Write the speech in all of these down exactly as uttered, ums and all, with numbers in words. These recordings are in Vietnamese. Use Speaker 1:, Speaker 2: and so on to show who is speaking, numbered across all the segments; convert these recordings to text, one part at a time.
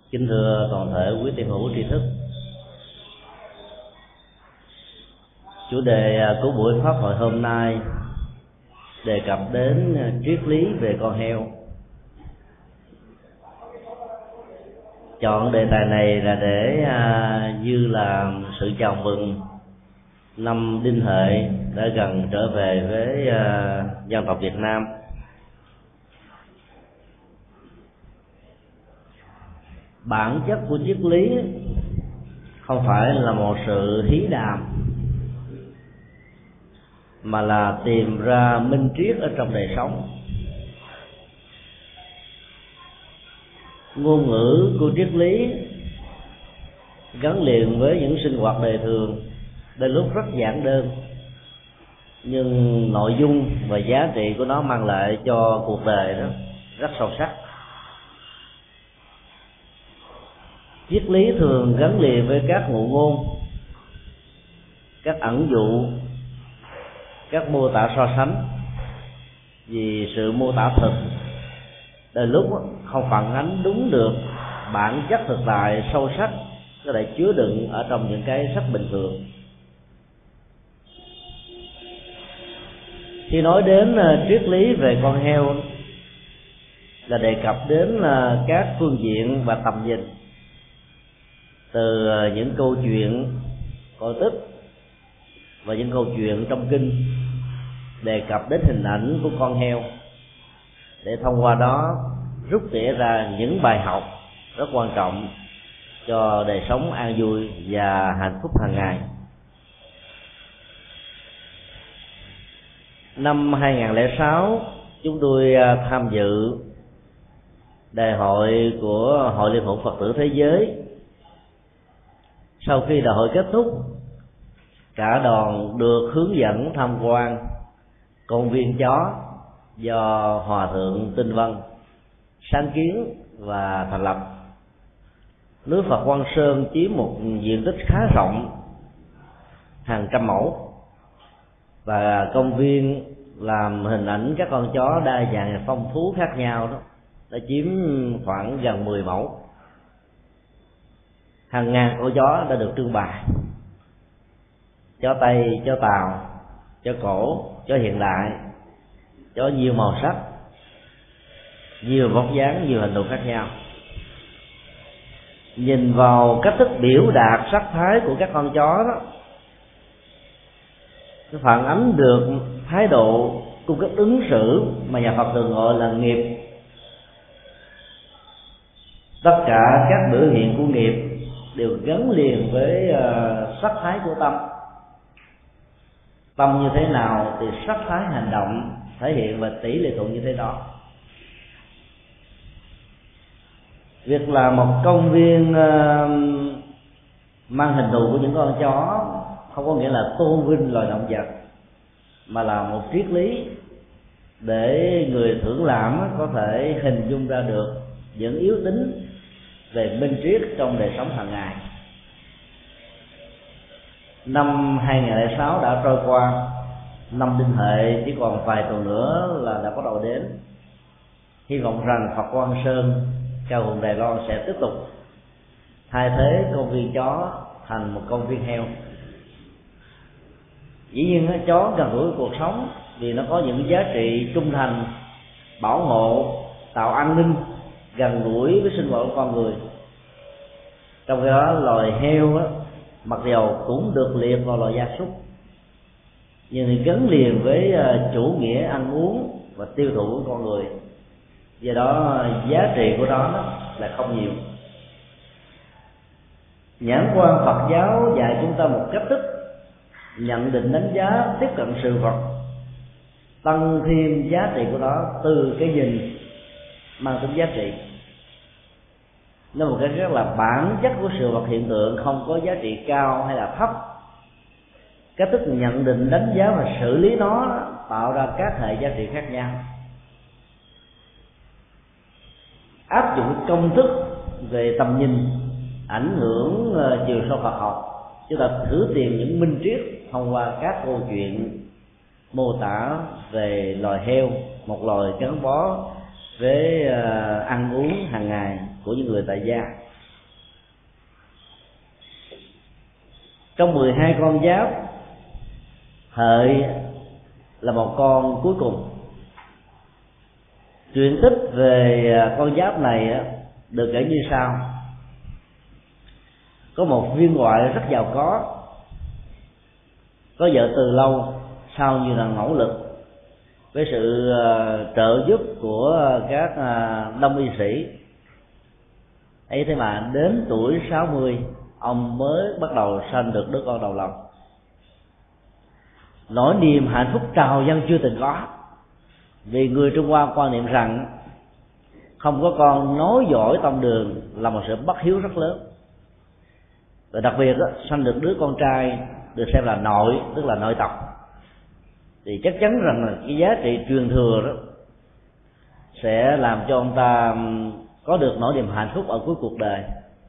Speaker 1: Kính thưa toàn thể quý tiền hữu tri thức, chủ đề của buổi pháp hội hôm nay đề cập đến triết lý về con heo. Chọn đề tài này là để à, như là sự chào mừng năm Đinh Hợi đã gần trở về với à, dân tộc Việt Nam. Bản chất của triết lý không phải là một sự hí đàm, mà là tìm ra minh triết ở trong đời sống. Ngôn ngữ của triết lý gắn liền với những sinh hoạt đời thường, đôi lúc rất giản đơn, nhưng nội dung và giá trị của nó mang lại cho cuộc đời đó rất sâu sắc. Triết lý thường gắn liền với các ngụ ngôn, các ẩn dụ, các mô tả so sánh, vì sự mô tả thực đôi lúc không phản ánh đúng được bản chất thực tại sâu sắc có thể chứa đựng ở trong những cái rất bình thường. Khi nói đến triết lý về con heo là đề cập đến các phương diện và tầm nhìn, từ những câu chuyện cổ tích và những câu chuyện trong kinh đề cập đến hình ảnh của con heo, để thông qua đó rút tỉa ra những bài học rất quan trọng cho đời sống an vui và hạnh phúc hàng ngày. Năm hai không không sáu, chúng tôi tham dự đại hội của Hội Liên hữu Phật tử Thế giới. Sau khi đại hội kết thúc, cả đoàn được hướng dẫn tham quan công viên chó do Hòa thượng Tinh Vân sáng kiến và thành lập. Núi Phật Quang Sơn chiếm một diện tích khá rộng, hàng trăm mẫu, và công viên làm hình ảnh các con chó đa dạng phong phú khác nhau đó đã chiếm khoảng gần mười mẫu. Hàng ngàn con chó đã được trưng bày: chó Tây, chó Tàu, chó cổ, chó hiện đại, chó nhiều màu sắc, nhiều vóc dáng, nhiều hình thù khác nhau. Nhìn vào cách thức biểu đạt sắc thái của các con chó đó, nó phản ánh được thái độ cung cách ứng xử mà nhà Phật thường gọi là nghiệp. Tất cả các biểu hiện của nghiệp đều gắn liền với uh, sắc thái của tâm. Tâm như thế nào thì sắc thái hành động thể hiện và tỷ lệ thuận như thế đó. Việc là một công viên uh, mang hình thù của những con chó không có nghĩa là tôn vinh loài động vật, mà là một triết lý để người thưởng lãm có thể hình dung ra được những yếu tính về minh triết trong đời sống hàng ngày. Năm hai không không sáu đã trôi qua, năm Đinh Hợi chỉ còn vài tuần nữa là đã bắt đầu đến. Hy vọng rằng Phật Quang Sơn, Cao Hùng Đài Loan sẽ tiếp tục thay thế công viên chó thành một công viên heo. Dĩ nhiên chó gần gũi cuộc sống vì nó có những giá trị trung thành, bảo hộ, tạo an ninh, gần gũi với sinh hoạt của con người. Trong khi đó loài heo á, mặc dầu cũng được liệt vào loài gia súc, nhưng thì gắn liền với chủ nghĩa ăn uống và tiêu thụ của con người, do đó giá trị của nó là không nhiều. Nhãn quan Phật giáo dạy chúng ta một cách thức nhận định, đánh giá, tiếp cận sự vật, tăng thêm giá trị của nó từ cái nhìn mang tính giá trị. Nó một cái rất là bản chất của sự vật hiện tượng, không có giá trị cao hay là thấp. Cách thức nhận định, đánh giá và xử lý nó tạo ra các hệ giá trị khác nhau. Áp dụng công thức về tầm nhìn ảnh hưởng chiều sâu Phật học, chúng ta thử tìm những minh triết thông qua các câu chuyện mô tả về loài heo, một loài gắn bó với ăn uống hàng ngày của những người tại gia. Trong mười hai con giáp, Hợi là một con cuối cùng. Truyện tích về con giáp này được kể như sau: có một viên ngoại rất giàu có, có vợ từ lâu, sau nhiều lần nỗ lực với sự trợ giúp của các đông y sĩ ấy, thế mà đến tuổi sáu mươi ông mới bắt đầu sanh được đứa con đầu lòng. Nỗi niềm hạnh phúc trào dâng chưa từng có, vì người Trung Hoa quan niệm rằng không có con nối dõi tông đường là một sự bất hiếu rất lớn. Và đặc biệt đó, sanh được đứa con trai được xem là nội, tức là nội tộc, thì chắc chắn rằng là cái giá trị truyền thừa đó sẽ làm cho ông ta có được nỗi niềm hạnh phúc ở cuối cuộc đời.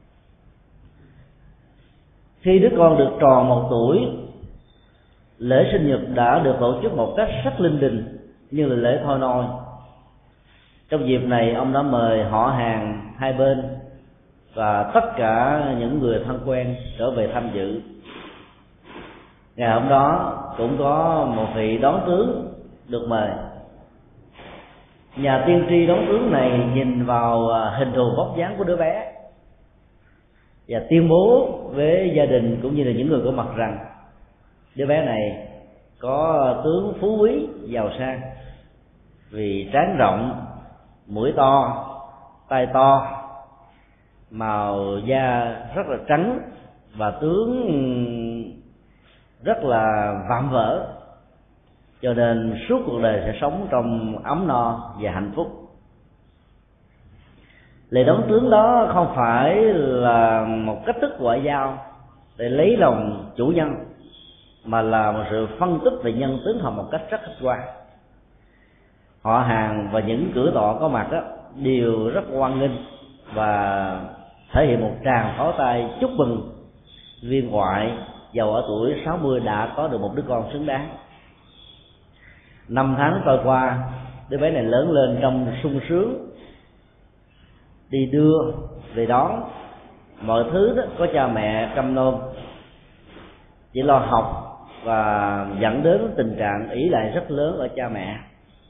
Speaker 1: Khi đứa con được tròn một tuổi, lễ sinh nhật đã được tổ chức một cách rất linh đình, như là lễ thôi nôi. Trong dịp này ông đã mời họ hàng hai bên và tất cả những người thân quen trở về tham dự. Ngày hôm đó cũng có một vị đón tướng được mời. Nhà tiên tri đón tướng này nhìn vào hình thù vóc dáng của đứa bé và tuyên bố với gia đình cũng như là những người có mặt rằng đứa bé này có tướng phú quý giàu sang, vì trán rộng, mũi to, tay to, màu da rất là trắng và tướng rất là vạm vỡ, cho nên suốt cuộc đời sẽ sống trong ấm no và hạnh phúc. Lễ đón tướng đó không phải là một cách thức ngoại giao để lấy lòng chủ nhân, mà là một sự phân tích về nhân tướng học một cách rất khách quan. Họ hàng và những cử tọa có mặt đó đều rất hoan nghênh và thể hiện một tràng pháo tay chúc mừng viên ngoại giàu ở tuổi sáu mươi đã có được một đứa con xứng đáng. Năm tháng trôi qua, đứa bé này lớn lên trong sung sướng, đi đưa về đón, mọi thứ đó có cha mẹ căm nôm, chỉ lo học và dẫn đến tình trạng ỷ lại rất lớn ở cha mẹ.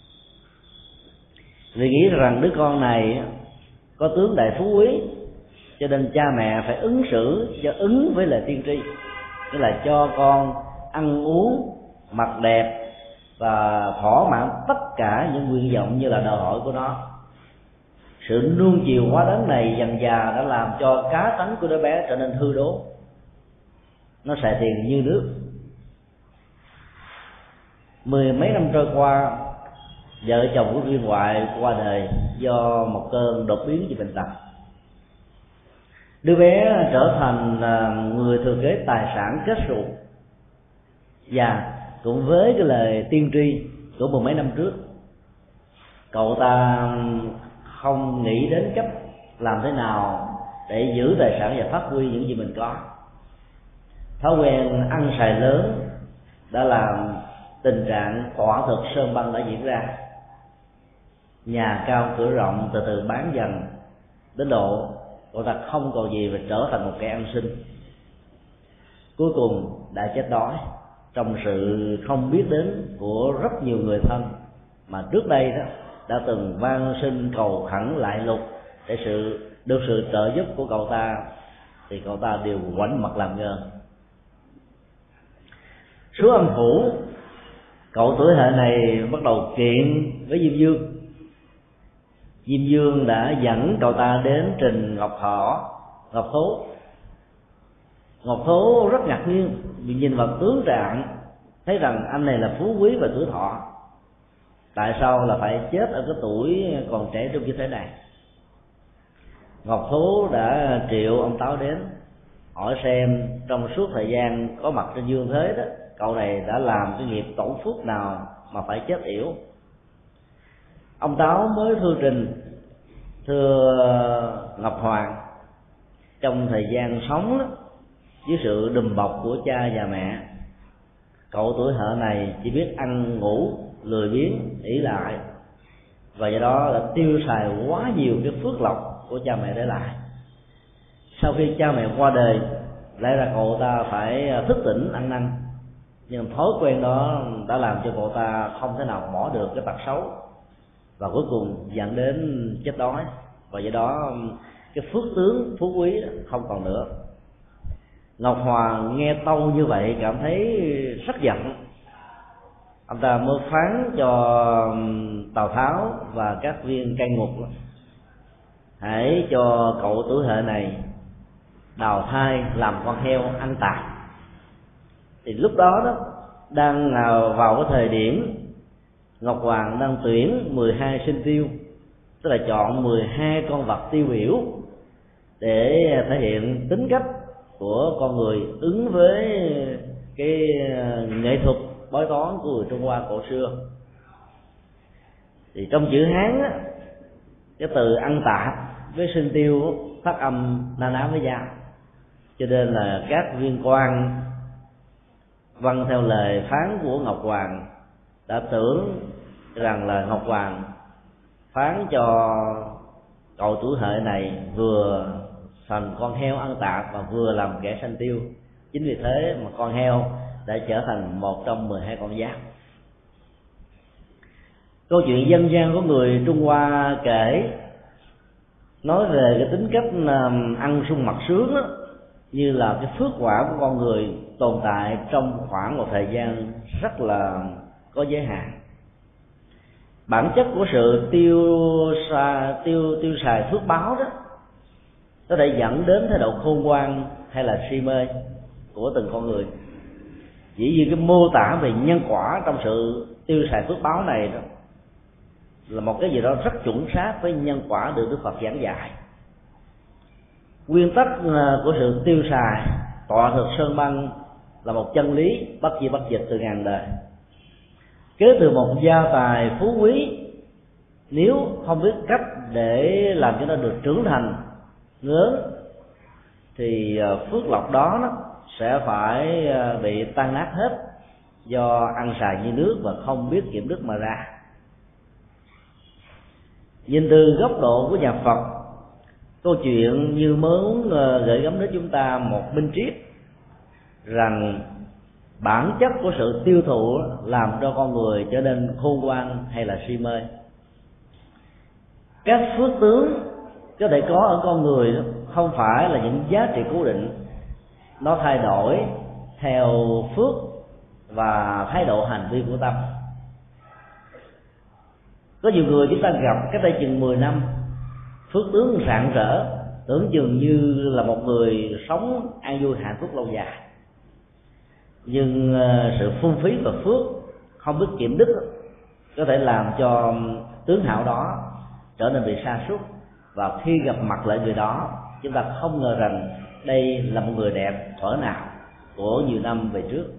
Speaker 1: Vì nghĩ rằng đứa con này có tướng đại phú quý, cho nên cha mẹ phải ứng xử cho ứng với lời tiên tri, tức là cho con ăn uống, mặc đẹp và thỏa mãn tất cả những nguyện vọng như là đòi hỏi của nó. Sự nuông chiều quá đáng này dần dà đã làm cho cá tánh của đứa bé trở nên hư đốn, nó xài tiền như nước. Mười mấy năm trôi qua, vợ chồng của viên ngoại qua đời do một cơn đột biến về bệnh tật. Đứa bé trở thành người thừa kế tài sản kết ruột, và cũng với cái lời tiên tri của mười mấy năm trước, cậu ta không nghĩ đến cách làm thế nào để giữ tài sản và phát huy những gì mình có. Thói quen ăn xài lớn đã làm tình trạng quả thực sơn băng đã diễn ra. Nhà cao cửa rộng từ từ bán dần đến độ cậu ta không còn gì và trở thành một kẻ ăn xin. Cuối cùng đã chết đói trong sự không biết đến của rất nhiều người thân mà trước đây đó đã từng van xin cầu khẩn lại lục để sự được sự trợ giúp của cậu ta, thì cậu ta đều ngoảnh mặt làm ngơ. Số âm phủ, cậu tuổi Hợi này bắt đầu kiện với Diêm Dương. Diêm Dương đã dẫn cậu ta đến trình Ngọc Thọ, Ngọc Thố. Ngọc Thố rất ngạc nhiên vì nhìn vào tướng trạng thấy rằng anh này là phú quý và tuổi thọ, tại sao là phải chết ở cái tuổi còn trẻ trung như thế này. Ngọc Thố đã triệu ông Táo đến hỏi xem trong suốt thời gian có mặt trên dương thế đó, cậu này đã làm cái nghiệp tổn phước nào mà phải chết yểu. Ông Táo mới thư trình: thưa Ngọc Hoàng, trong thời gian sống đó, dưới sự đùm bọc của cha và mẹ, cậu tuổi Hợi này chỉ biết ăn ngủ, lười biếng, ỷ lại, và do đó là tiêu xài quá nhiều cái phước lộc của cha mẹ để lại. Sau khi cha mẹ qua đời, lẽ ra cậu ta phải thức tỉnh ăn năn, nhưng thói quen đó đã làm cho cậu ta không thể nào bỏ được cái tật xấu, và cuối cùng dẫn đến chết đói. Và do đó cái phước tướng phú quý không còn nữa. Ngọc Hoàng nghe tâu như vậy cảm thấy rất giận. Ông ta mới phán cho Tào Tháo và các viên cai ngục: hãy cho cậu tuổi hợi này đào thai làm con heo ăn tạp. Thì lúc đó đó đang vào cái thời điểm Ngọc Hoàng đang tuyển mười hai sinh tiêu, tức là chọn mười hai con vật tiêu biểu để thể hiện tính cách của con người ứng với cái nghệ thuật bói toán của người Trung Hoa cổ xưa. Thì trong chữ Hán á, cái từ ăn tạp với sinh tiêu phát âm na ná với nhau, cho nên là các viên quan vâng theo lời phán của Ngọc Hoàng đã tưởng rằng là Ngọc Hoàng phán cho cậu tuổi hợi này vừa thành con heo ăn tạp và vừa làm kẻ sanh tiêu. Chính vì thế mà con heo đã trở thành một trong mười hai con giáp. Câu chuyện dân gian của người Trung Hoa kể nói về cái tính cách ăn sung mặc sướng đó, như là cái phước quả của con người tồn tại trong khoảng một thời gian rất là có giới hạn. Bản chất của sự tiêu xài, tiêu tiêu xài phước báo đó có thể dẫn đến thái độ khôn ngoan hay là si mê của từng con người. Chỉ vì cái mô tả về nhân quả trong sự tiêu xài phước báo này đó là một cái gì đó rất chuẩn xác với nhân quả được Đức Phật giảng dạy. Nguyên tắc của sự tiêu xài tọa thực sơn băng là một chân lý bất di bất dịch từ ngàn đời. Kế từ một gia tài phú quý, nếu không biết cách để làm cho nó được trưởng thành lớn thì phước lộc đó nó sẽ phải bị tan nát hết do ăn xài như nước và không biết kiểm đức mà ra. Nhìn từ góc độ của nhà Phật, câu chuyện như muốn gửi gắm đến chúng ta một minh triết rằng bản chất của sự tiêu thụ làm cho con người trở nên khôn ngoan hay là si mê. Các phước tướng có thể có ở con người không phải là những giá trị cố định, nó thay đổi theo phước và thái độ hành vi của tâm. Có nhiều người chúng ta gặp cách đây chừng mười năm, phước tướng rạng rỡ, tưởng chừng như là một người sống an vui hạnh phúc lâu dài. Nhưng sự phung phí và phước không biết kiểm đức có thể làm cho tướng hảo đó trở nên bị sa sút, và khi gặp mặt lại người đó, chúng ta không ngờ rằng đây là một người đẹp thuở nào của nhiều năm về trước.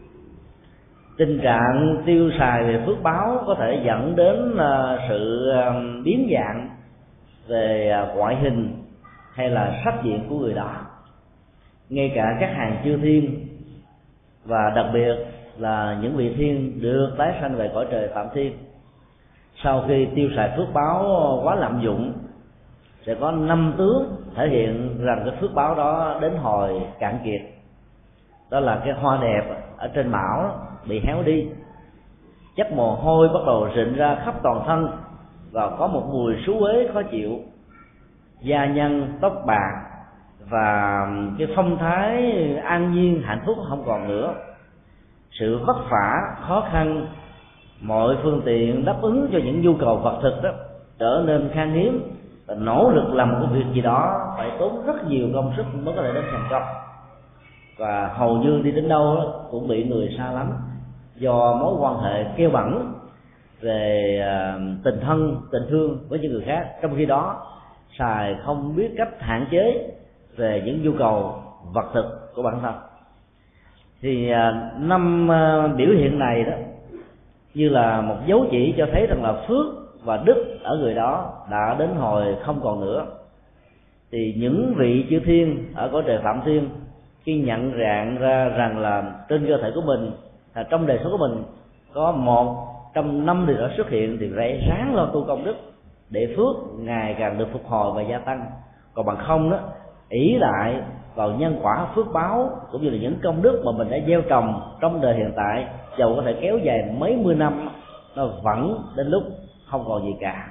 Speaker 1: Tình trạng tiêu xài về phước báo có thể dẫn đến sự biến dạng về ngoại hình hay là sắc diện của người đó. Ngay cả các hàng chư thiên và đặc biệt là những vị thiên được tái sanh về cõi trời Phạm Thiên, sau khi tiêu xài phước báo quá lạm dụng sẽ có năm tướng thể hiện rằng cái phước báo đó đến hồi cạn kiệt. Đó là cái hoa đẹp ở trên mão bị héo đi, chất mồ hôi bắt đầu rịn ra khắp toàn thân và có một mùi xú uế khó chịu, da nhăn tóc bạc và cái phong thái an nhiên hạnh phúc không còn nữa. Sự vất vả khó khăn, mọi phương tiện đáp ứng cho những nhu cầu vật thực đó trở nên khan hiếm, và nỗ lực làm một cái việc gì đó phải tốn rất nhiều công sức mới có thể đến thành công, và hầu như đi đến đâu đó cũng bị người xa lánh do mối quan hệ keo bẩn về tình thân tình thương với những người khác, trong khi đó xài không biết cách hạn chế về những nhu cầu vật thực của bản thân. Thì năm biểu hiện này đó như là một dấu chỉ cho thấy rằng là phước và đức ở người đó đã đến hồi không còn nữa. Thì những vị chư thiên ở cõi trời Phạm Thiên khi nhận dạng ra rằng là trên cơ thể của mình, là trong đời sống của mình có một trong năm điều đó xuất hiện, thì phải ráng lo tu công đức để phước ngày càng được phục hồi và gia tăng. Còn bằng không đó, ỷ lại vào nhân quả phước báo cũng như là những công đức mà mình đã gieo trồng trong đời hiện tại, dầu có thể kéo dài mấy mươi năm, nó vẫn đến lúc không còn gì cả.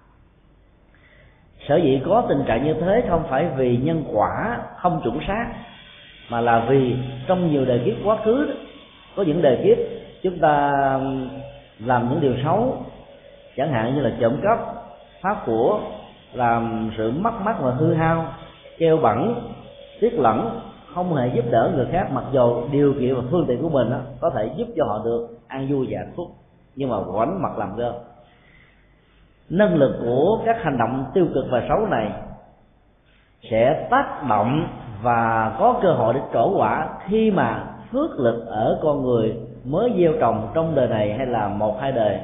Speaker 1: Sở dĩ có tình trạng như thế không phải vì nhân quả không chuẩn xác, mà là vì trong nhiều đời kiếp quá khứ, có những đời kiếp chúng ta làm những điều xấu, chẳng hạn như là trộm cắp, phá của, làm sự mất mát và hư hao, treo bẩn, tiếc lẫn, không hề giúp đỡ người khác, mặc dù điều kiện và phương tiện của mình đó, có thể giúp cho họ được an vui và hạnh phúc, nhưng mà quánh mặt làm ngơ. Năng lực của các hành động tiêu cực và xấu này sẽ tác động và có cơ hội để trổ quả khi mà phước lực ở con người mới gieo trồng trong đời này hay là một hai đời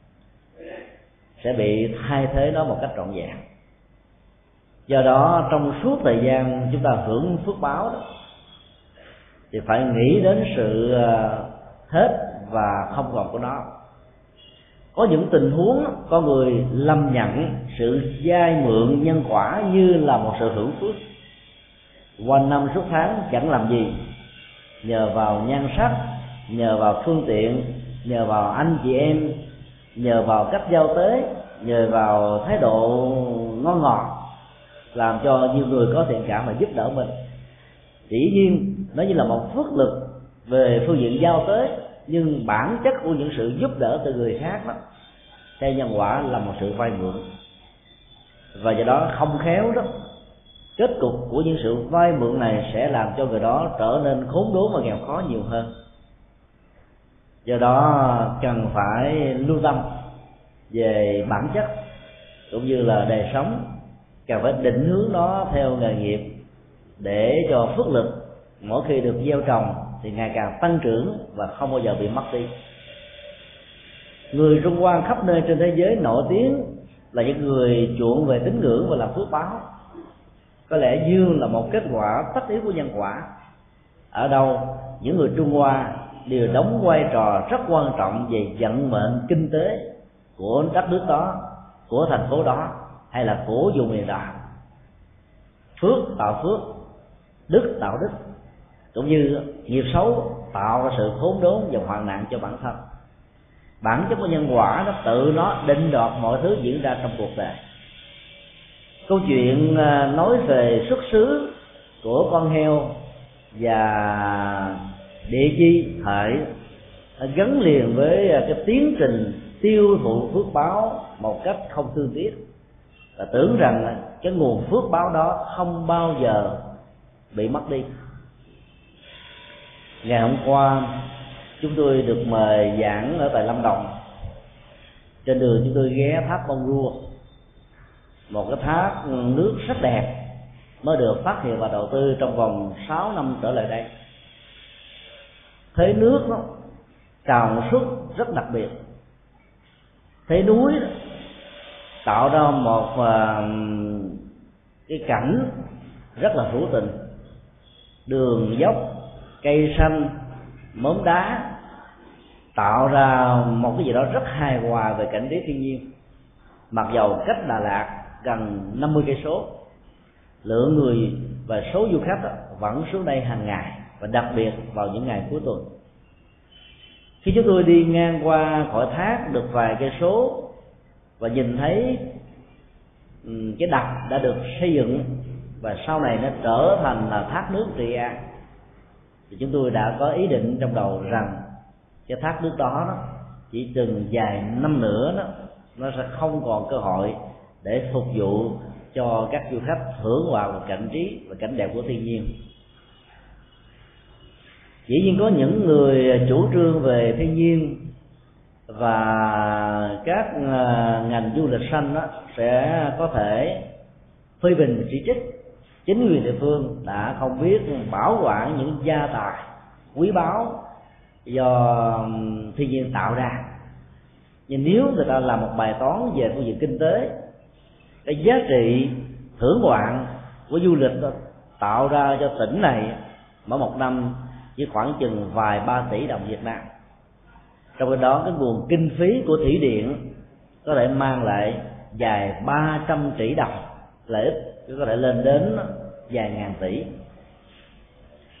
Speaker 1: sẽ bị thay thế nó một cách trọn vẹn. Do đó trong suốt thời gian chúng ta hưởng phước báo đó, thì phải nghĩ đến sự hết và không còn của nó. Có những tình huống con người lầm nhận sự vay mượn nhân quả như là một sự hưởng phước, quanh năm suốt tháng chẳng làm gì, nhờ vào nhan sắc, nhờ vào phương tiện, nhờ vào anh chị em, nhờ vào cách giao tế, nhờ vào thái độ ngon ngọt, làm cho nhiều người có thiện cảm và giúp đỡ mình. Dĩ nhiên nó như là một phước lực về phương diện giao tế, nhưng bản chất của những sự giúp đỡ từ người khác đó, theo nhân quả là một sự vay mượn. Và do đó không khéo đó, kết cục của những sự vay mượn này sẽ làm cho người đó trở nên khốn đốn và nghèo khó nhiều hơn. Do đó cần phải lưu tâm về bản chất cũng như là đời sống, cần phải định hướng nó theo nghề nghiệp để cho phước lực mỗi khi được gieo trồng thì ngày càng tăng trưởng và không bao giờ bị mất đi. Người Trung Hoa khắp nơi trên thế giới nổi tiếng là những người chuộng về tín ngưỡng và làm phước báo. Có lẽ dương là một kết quả tất yếu của nhân quả. Ở đâu những người Trung Hoa đều đóng vai trò rất quan trọng về vận mệnh kinh tế của đất nước đó, của thành phố đó hay là của vùng miền đó. Phước tạo phước, đức tạo đức, cũng như nghiệp xấu tạo ra sự khốn đốn và hoạn nạn cho bản thân. Bản chất của nhân quả nó tự nó định đoạt mọi thứ diễn ra trong cuộc đời. Câu chuyện nói về xuất xứ của con heo và địa chi hợi gắn liền với cái tiến trình tiêu thụ phước báo một cách không thương tiếc, và tưởng rằng cái nguồn phước báo đó không bao giờ bị mất đi. Ngày hôm qua chúng tôi được mời giảng ở tại Lâm Đồng. Trên đường chúng tôi ghé thác Bông Rua, một cái thác nước rất đẹp mới được phát hiện và đầu tư trong vòng sáu năm trở lại đây. Thế nước nó trào xuất rất đặc biệt, thế núi tạo ra một cái cảnh rất là hữu tình, đường dốc, cây xanh, móng đá, tạo ra một cái gì đó rất hài hòa về cảnh trí thiên nhiên. Mặc dầu cách Đà Lạt gần năm mươi cây số, lượng người và số du khách vẫn xuống đây hàng ngày, và đặc biệt vào những ngày cuối tuần. Khi chúng tôi đi ngang qua khỏi thác được vài cây số và nhìn thấy cái đập đã được xây dựng và sau này nó trở thành là thác nước Trị An, thì chúng tôi đã có ý định trong đầu rằng cái thác nước đó, đó chỉ chừng vài năm nữa đó, nó sẽ không còn cơ hội để phục vụ cho các du khách hưởng vào cảnh trí và cảnh đẹp của thiên nhiên. Dĩ nhiên có những người chủ trương về thiên nhiên và các ngành du lịch xanh đó sẽ có thể phê bình chỉ trích chính quyền địa phương đã không biết bảo quản những gia tài quý báu do thiên nhiên tạo ra. Nhưng nếu người ta làm một bài toán về phương diện kinh tế, cái giá trị thưởng ngoạn của du lịch đó tạo ra cho tỉnh này mỗi một năm chỉ khoảng chừng vài ba tỷ đồng Việt Nam. Trong khi đó cái nguồn kinh phí của thủy điện có thể mang lại vài ba trăm tỷ đồng lợi ích, có thể lên đến vài ngàn tỷ.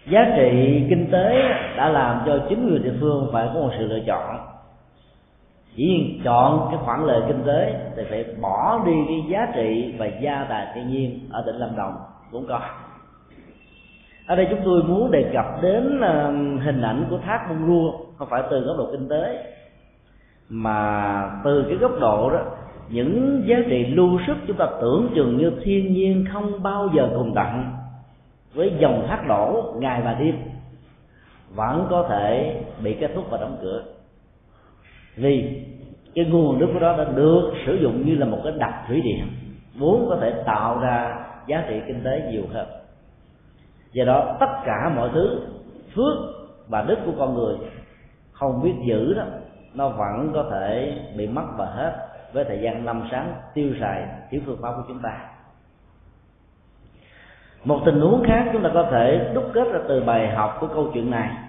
Speaker 1: giá trị kinh tế đã làm cho chính người địa phương phải có một sự lựa chọn. Dĩ nhiên chọn cái khoản lợi kinh tế thì phải bỏ đi cái giá trị và gia tài thiên nhiên ở tỉnh Lâm Đồng cũng có. Ở đây chúng tôi muốn đề cập đến hình ảnh của thác Buôn Rua không phải từ góc độ kinh tế, mà từ cái góc độ đó những giá trị lưu xuất chúng ta tưởng chừng như thiên nhiên không bao giờ cùng tận, với dòng thác đổ ngày và đêm vẫn có thể bị kết thúc và đóng cửa, vì cái nguồn nước của đó đã được sử dụng như là một cái đập thủy điện vốn có thể tạo ra giá trị kinh tế nhiều hơn. Do đó tất cả mọi thứ phước và đức của con người không biết giữ đó, nó vẫn có thể bị mất và hết với thời gian năm sáng tiêu xài thiếu phương pháp của chúng ta. Một tình huống khác chúng ta có thể đúc kết ra từ bài học của câu chuyện này,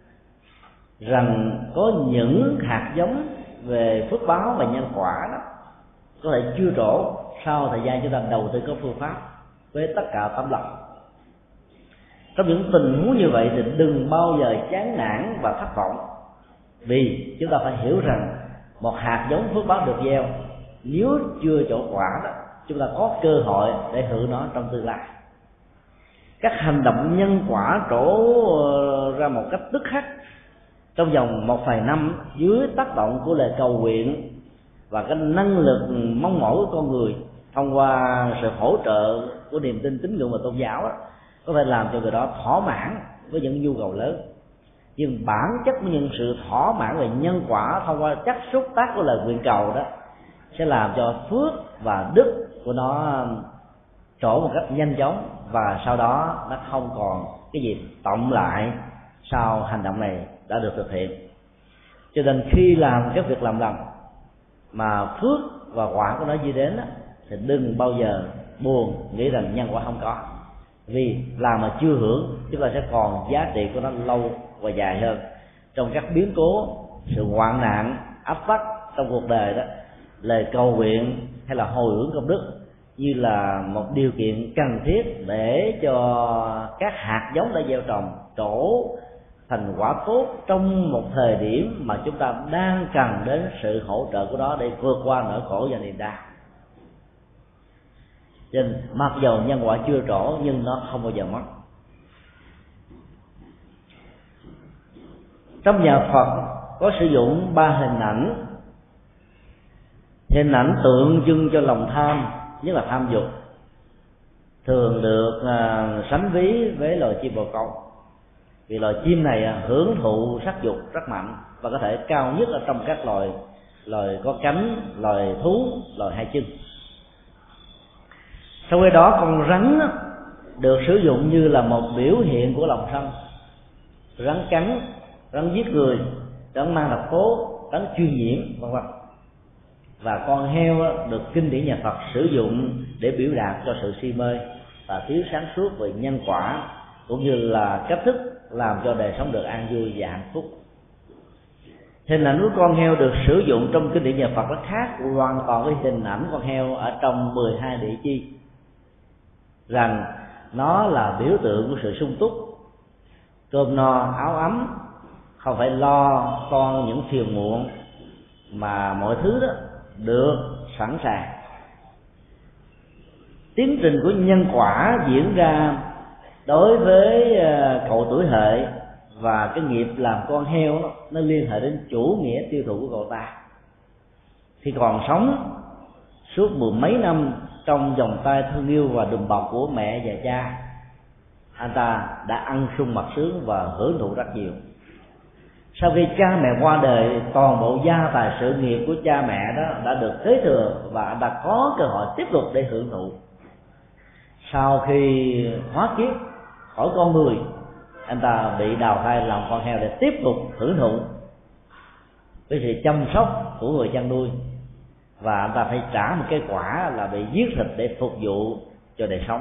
Speaker 1: rằng có những hạt giống về phước báo và nhân quả đó có thể chưa trổ sau thời gian chúng ta đầu tư có phương pháp với tất cả tấm lòng. Trong những tình huống như vậy thì đừng bao giờ chán nản và thất vọng, vì chúng ta phải hiểu rằng một hạt giống phước báo được gieo, nếu chưa trổ quả đó, chúng ta có cơ hội để hưởng nó trong tương lai. Các hành động nhân quả trổ ra một cách tức khắc trong vòng một vài năm dưới tác động của lời cầu nguyện và cái năng lực mong mỏi của con người thông qua sự hỗ trợ của niềm tin tín ngưỡng và tôn giáo đó, có thể làm cho người đó thỏa mãn với những nhu cầu lớn. Nhưng bản chất của những sự thỏa mãn về nhân quả thông qua chất xúc tác của lời nguyện cầu đó sẽ làm cho phước và đức của nó trổ một cách nhanh chóng, và sau đó nó không còn cái gì tọng lại sau hành động này đã được thực hiện. Cho nên khi làm các việc làm lầm mà phước và quả của nó di đến đó, thì đừng bao giờ buồn nghĩ rằng nhân quả không có, vì làm mà chưa hưởng chúng ta sẽ còn giá trị của nó lâu và dài hơn. Trong các biến cố, sự hoạn nạn áp bách trong cuộc đời đó, lời cầu nguyện hay là hồi hướng công đức như là một điều kiện cần thiết để cho các hạt giống đã gieo trồng trổ thành quả tốt trong một thời điểm mà chúng ta đang cần đến sự hỗ trợ của đó để vượt qua nỗi khổ và niềm đau. Cho nên mặc dầu nhân quả chưa trổ nhưng nó không bao giờ mất. Trong nhà Phật có sử dụng ba hình ảnh. Hình ảnh tượng trưng cho lòng tham, nhất là tham dục, thường được uh, sánh ví với loài chim bồ câu, vì loài chim này uh, hưởng thụ sắc dục rất mạnh và có thể cao nhất ở trong các loài loài có cánh, loài thú, loài hai chân. Trong khi đó con rắn uh, được sử dụng như là một biểu hiện của lòng sân. Rắn cắn, rắn giết người, rắn mang độc tố, rắn truyền nhiễm, vân vân. Và con heo được kinh điển nhà Phật sử dụng để biểu đạt cho sự si mê và thiếu sáng suốt về nhân quả, cũng như là cách thức làm cho đời sống được an vui và hạnh phúc. Hình ảnh của con heo được sử dụng trong kinh điển nhà Phật nó khác hoàn toàn với hình ảnh con heo ở trong mười hai địa chi, rằng nó là biểu tượng của sự sung túc, cơm no áo ấm, không phải lo toan những phiền muộn, mà mọi thứ đó được sẵn sàng. Tiến trình của nhân quả diễn ra đối với cậu tuổi Hợi, và cái nghiệp làm con heo đó, nó liên hệ đến chủ nghĩa tiêu thụ của cậu ta. Khi còn sống suốt mười mấy năm trong vòng tay thương yêu và đùm bọc của mẹ và cha, anh ta đã ăn sung mặc sướng và hưởng thụ rất nhiều. Sau khi cha mẹ qua đời, toàn bộ gia tài sự nghiệp của cha mẹ đó đã được kế thừa và anh ta có cơ hội tiếp tục để hưởng thụ. Sau khi hóa kiếp khỏi con người, anh ta bị đào thai làm con heo để tiếp tục hưởng thụ với sự chăm sóc của người chăn nuôi, và anh ta phải trả một cái quả là bị giết thịt để phục vụ cho đời sống.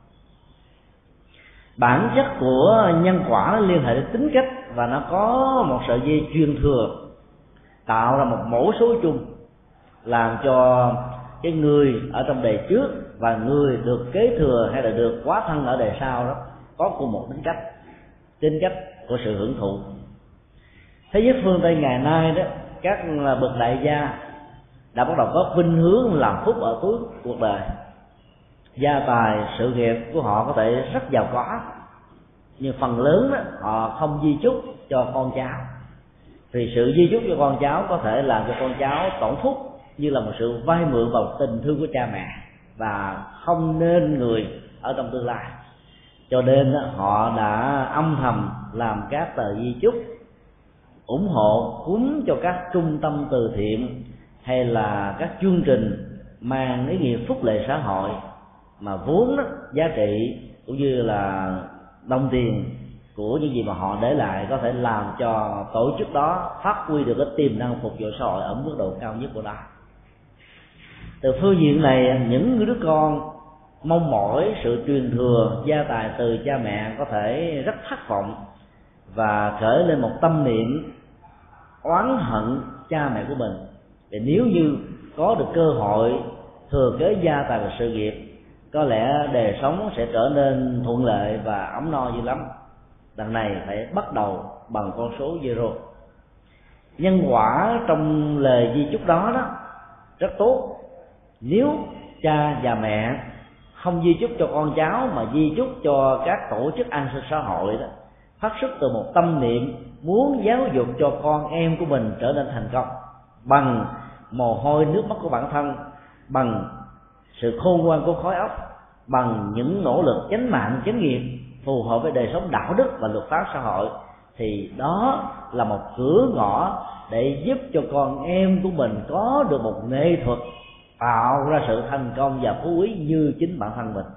Speaker 1: Bản chất của nhân quả liên hệ đến tính cách, và nó có một sợi dây truyền thừa tạo ra một mẫu số chung, làm cho cái người ở trong đời trước và người được kế thừa hay là được quá thân ở đời sau đó có cùng một tính cách. tính cách của sự hưởng thụ. Thế giới phương Tây ngày nay đó, các bậc đại gia đã bắt đầu có khuynh hướng làm phúc ở cuối cuộc đời. Gia tài sự nghiệp của họ có thể rất giàu có, nhưng phần lớn đó, họ không di chúc cho con cháu, vì sự di chúc cho con cháu có thể làm cho con cháu tổn phúc, như là một sự vay mượn vào tình thương của cha mẹ, và không nên người ở trong tương lai. Cho nên đó, họ đã âm thầm làm các tờ di chúc ủng hộ cúng cho các trung tâm từ thiện hay là các chương trình mang ý nghĩa phúc lợi xã hội, mà vốn đó, giá trị cũng như là đồng tiền của những gì mà họ để lại có thể làm cho tổ chức đó phát huy được cái tiềm năng phục vụ xã hội ở mức độ cao nhất của nó. Từ phương diện này, những đứa con mong mỏi sự truyền thừa gia tài từ cha mẹ có thể rất thất vọng và khởi lên một tâm niệm oán hận cha mẹ của mình. Thì nếu như có được cơ hội thừa kế gia tài và sự nghiệp, có lẽ đời sống sẽ trở nên thuận lợi và ấm no dữ lắm. Đằng này phải bắt đầu bằng con số zero. Nhân quả trong lời di chúc đó đó rất tốt. Nếu cha và mẹ không di chúc cho con cháu mà di chúc cho các tổ chức an sinh xã hội đó, phát xuất từ một tâm niệm muốn giáo dục cho con em của mình trở nên thành công bằng mồ hôi nước mắt của bản thân, bằng sự khôn ngoan của khối óc, bằng những nỗ lực chánh mạng chánh nghiệp phù hợp với đời sống đạo đức và luật pháp xã hội, thì đó là một cửa ngõ để giúp cho con em của mình có được một nghệ thuật tạo ra sự thành công và phú quý như chính bản thân mình.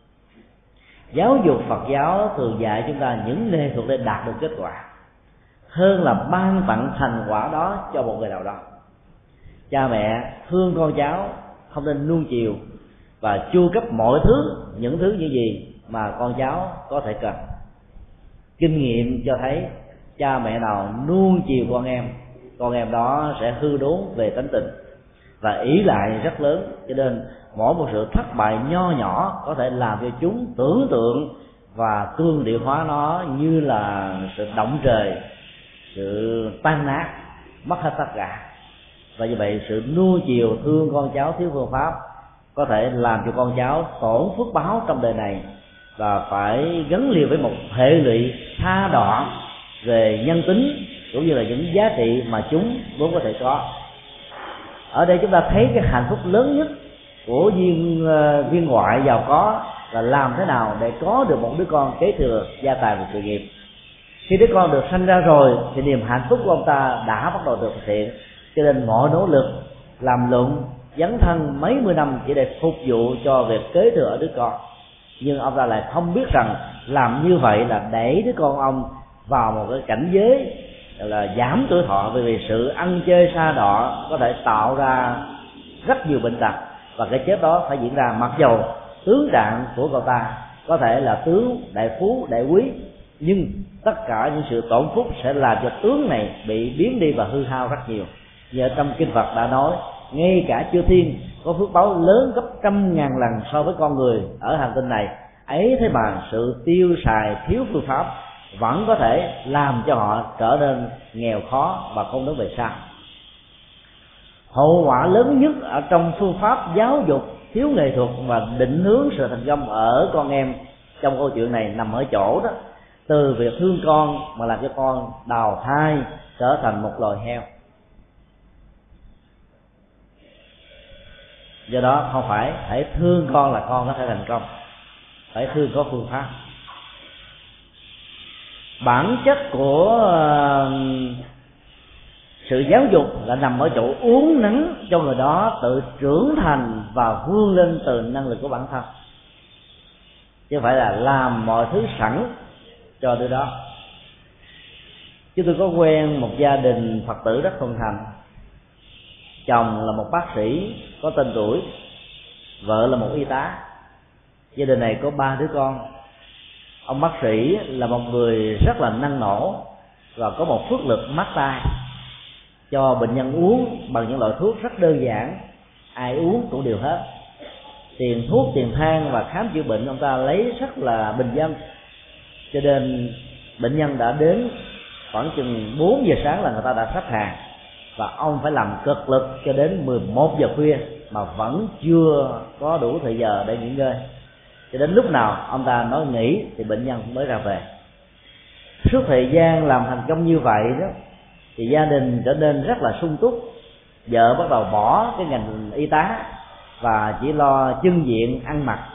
Speaker 1: Giáo dục Phật giáo thường dạy chúng ta những nghệ thuật để đạt được kết quả hơn là ban tặng thành quả đó cho một người nào đó. Cha mẹ thương con cháu không nên nuông chiều và chu cấp mọi thứ, những thứ như gì mà con cháu có thể cần. Kinh nghiệm cho thấy cha mẹ nào nuông chiều con em, con em đó sẽ hư đốn về tánh tình và ỷ lại rất lớn. Cho nên mỗi một sự thất bại nho nhỏ có thể làm cho chúng tưởng tượng và cương điệu hóa nó như là sự động trời, sự tan nát, mất hết tất cả. Và như vậy sự nuông chiều thương con cháu thiếu phương pháp có thể làm cho con cháu tổn phước báo trong đời này, và phải gắn liền với một hệ lụy tha đọa về nhân tính cũng như là những giá trị mà chúng vốn có thể có. Ở đây chúng ta thấy cái hạnh phúc lớn nhất của viên viên ngoại giàu có là làm thế nào để có được một đứa con kế thừa gia tài và sự nghiệp. Khi đứa con được sanh ra rồi thì niềm hạnh phúc của ông ta đã bắt đầu được thực hiện, cho nên mọi nỗ lực làm lụng dấn thân mấy mươi năm chỉ để phục vụ cho việc kế thừa ở đứa con. Nhưng ông ta lại không biết rằng làm như vậy là đẩy đứa con ông vào một cái cảnh giới là giảm tuổi thọ, bởi vì sự ăn chơi sa đọa có thể tạo ra rất nhiều bệnh tật, và cái chết đó phải diễn ra mặc dầu tướng trạng của cậu ta có thể là tướng đại phú đại quý, nhưng tất cả những sự tổn phúc sẽ làm cho tướng này bị biến đi và hư hao rất nhiều. Như trong kinh Phật đã nói, ngay cả chư thiên có phước báo lớn gấp trăm ngàn lần so với con người ở hành tinh này, ấy thế mà sự tiêu xài thiếu phương pháp vẫn có thể làm cho họ trở nên nghèo khó và không đến về sau. Hậu quả lớn nhất ở trong phương pháp giáo dục thiếu nghệ thuật và định hướng sự thành công ở con em trong câu chuyện này nằm ở chỗ đó, từ việc thương con mà làm cho con đào thai trở thành một loài heo. Do đó không phải hãy thương con là con có thể thành công, phải thương có phương pháp. Bản chất của sự giáo dục là nằm ở chỗ uốn nắn cho người đó tự trưởng thành và vươn lên từ năng lực của bản thân, chứ không phải là làm mọi thứ sẵn cho đứa đó. Chứ tôi có quen một gia đình Phật tử rất thuần thành. Chồng là một bác sĩ có tên tuổi, vợ là một y tá. Gia đình này có ba đứa con. Ông bác sĩ là một người rất là năng nổ và có một phước lực mát tay, cho bệnh nhân uống bằng những loại thuốc rất đơn giản, ai uống cũng đều hết. Tiền thuốc, tiền thang và khám chữa bệnh ông ta lấy rất là bình dân. Cho nên bệnh nhân đã đến khoảng chừng bốn giờ sáng là người ta đã sắp hàng, và ông phải làm cực lực cho đến mười một giờ khuya mà vẫn chưa có đủ thời giờ để nghỉ ngơi. Cho đến lúc nào ông ta nói nghỉ thì bệnh nhân mới ra về. Suốt thời gian làm thành công như vậy đó, thì gia đình trở nên rất là sung túc. Vợ bắt đầu bỏ cái ngành y tá và chỉ lo chưng diện ăn mặc,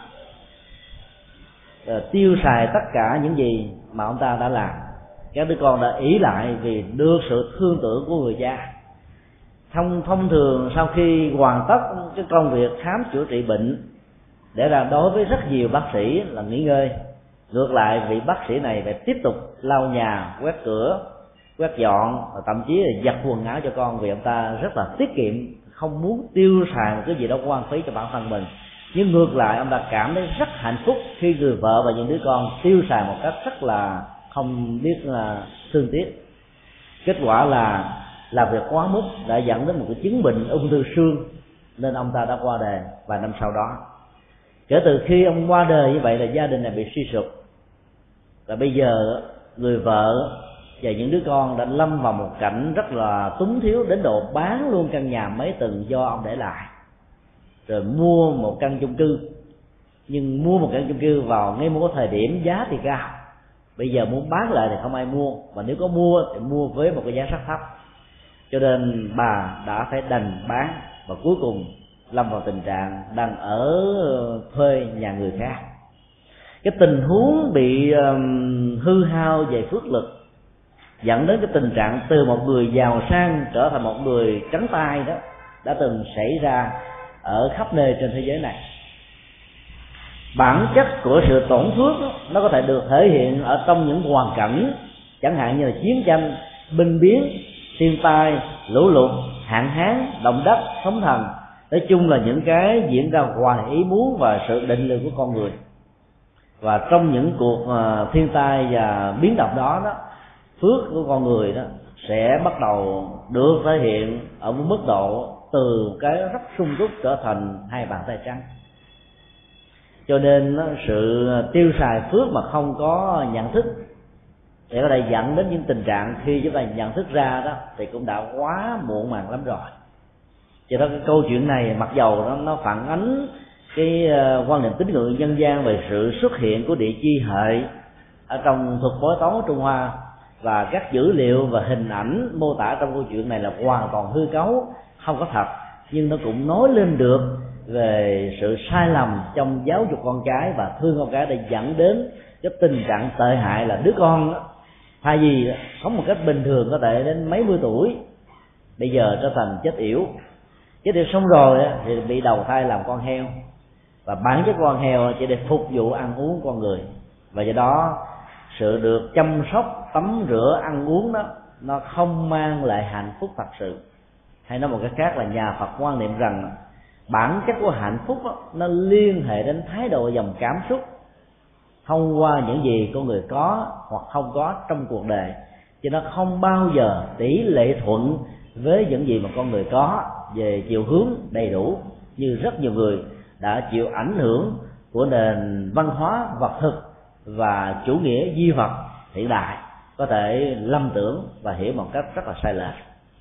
Speaker 1: rồi tiêu xài tất cả những gì mà ông ta đã làm. Các đứa con đã ỷ lại vì được sự thương tưởng của người cha. Thông thông thường sau khi hoàn tất cái công việc khám chữa trị bệnh, để ra đối với rất nhiều bác sĩ là nghỉ ngơi, ngược lại vị bác sĩ này phải tiếp tục lau nhà, quét cửa, quét dọn, và thậm chí là giặt quần áo cho con, vì ông ta rất là tiết kiệm, không muốn tiêu xài một cái gì đó hoang phí cho bản thân mình. Nhưng ngược lại ông ta cảm thấy rất hạnh phúc khi người vợ và những đứa con tiêu xài một cách rất là không biết là thương tiếc. Kết quả là làm việc quá mức đã dẫn đến một cái chứng bệnh ung thư xương, nên ông ta đã qua đời vài năm sau đó. Kể từ khi ông qua đời như vậy là gia đình này bị suy sụp, và bây giờ người vợ và những đứa con đã lâm vào một cảnh rất là túng thiếu, đến độ bán luôn căn nhà mấy tầng do ông để lại, rồi mua một căn chung cư. Nhưng mua một căn chung cư vào ngay một thời điểm giá thì cao, bây giờ muốn bán lại thì không ai mua, và nếu có mua thì mua với một cái giá rất thấp, cho nên bà đã phải đành bán, và cuối cùng lâm vào tình trạng đang ở thuê nhà người khác. Cái tình huống bị um, hư hao về phước lực dẫn đến cái tình trạng từ một người giàu sang trở thành một người trắng tay đó đã từng xảy ra ở khắp nơi trên thế giới này. Bản chất của sự tổn phước đó, nó có thể được thể hiện ở trong những hoàn cảnh chẳng hạn như là chiến tranh, binh biến, thiên tai, lũ lụt, hạn hán, động đất, sóng thần. Nói chung là những cái diễn ra ngoài ý muốn và sự định lượng của con người. Và trong những cuộc thiên tai và biến động đó, đó phước của con người đó sẽ bắt đầu được thể hiện ở một mức độ từ cái rất sung túc trở thành hai bàn tay trắng. Cho nên sự tiêu xài phước mà không có nhận thức để có thể dẫn đến những tình trạng khi chúng ta nhận thức ra đó thì cũng đã quá muộn màng lắm rồi. Cho đó cái câu chuyện này mặc dầu nó, nó phản ánh cái uh, quan niệm tín ngưỡng dân gian về sự xuất hiện của địa chi hệ ở trong thuật bói toán Trung Hoa, và các dữ liệu và hình ảnh mô tả trong câu chuyện này là hoàn toàn hư cấu, không có thật, nhưng nó cũng nói lên được về sự sai lầm trong giáo dục con cái và thương con cái, để dẫn đến cái tình trạng tệ hại là đứa con đó, thay vì sống một cách bình thường có thể đến mấy mươi tuổi, bây giờ trở thành chết yểu. Chết yểu xong rồi thì bị đầu thai làm con heo, và bản chất con heo chỉ để phục vụ ăn uống con người, và do đó sự được chăm sóc, tắm rửa, ăn uống đó nó không mang lại hạnh phúc thật sự. Hay nói một cách khác là nhà Phật quan niệm rằng bản chất của hạnh phúc đó, nó liên hệ đến thái độ dòng cảm xúc thông qua những gì con người có hoặc không có trong cuộc đời, chứ nó không bao giờ tỷ lệ thuận với những gì mà con người có về chiều hướng đầy đủ, như rất nhiều người đã chịu ảnh hưởng của nền văn hóa vật thực và chủ nghĩa duy vật hiện đại có thể lầm tưởng và hiểu một cách rất là sai lệch.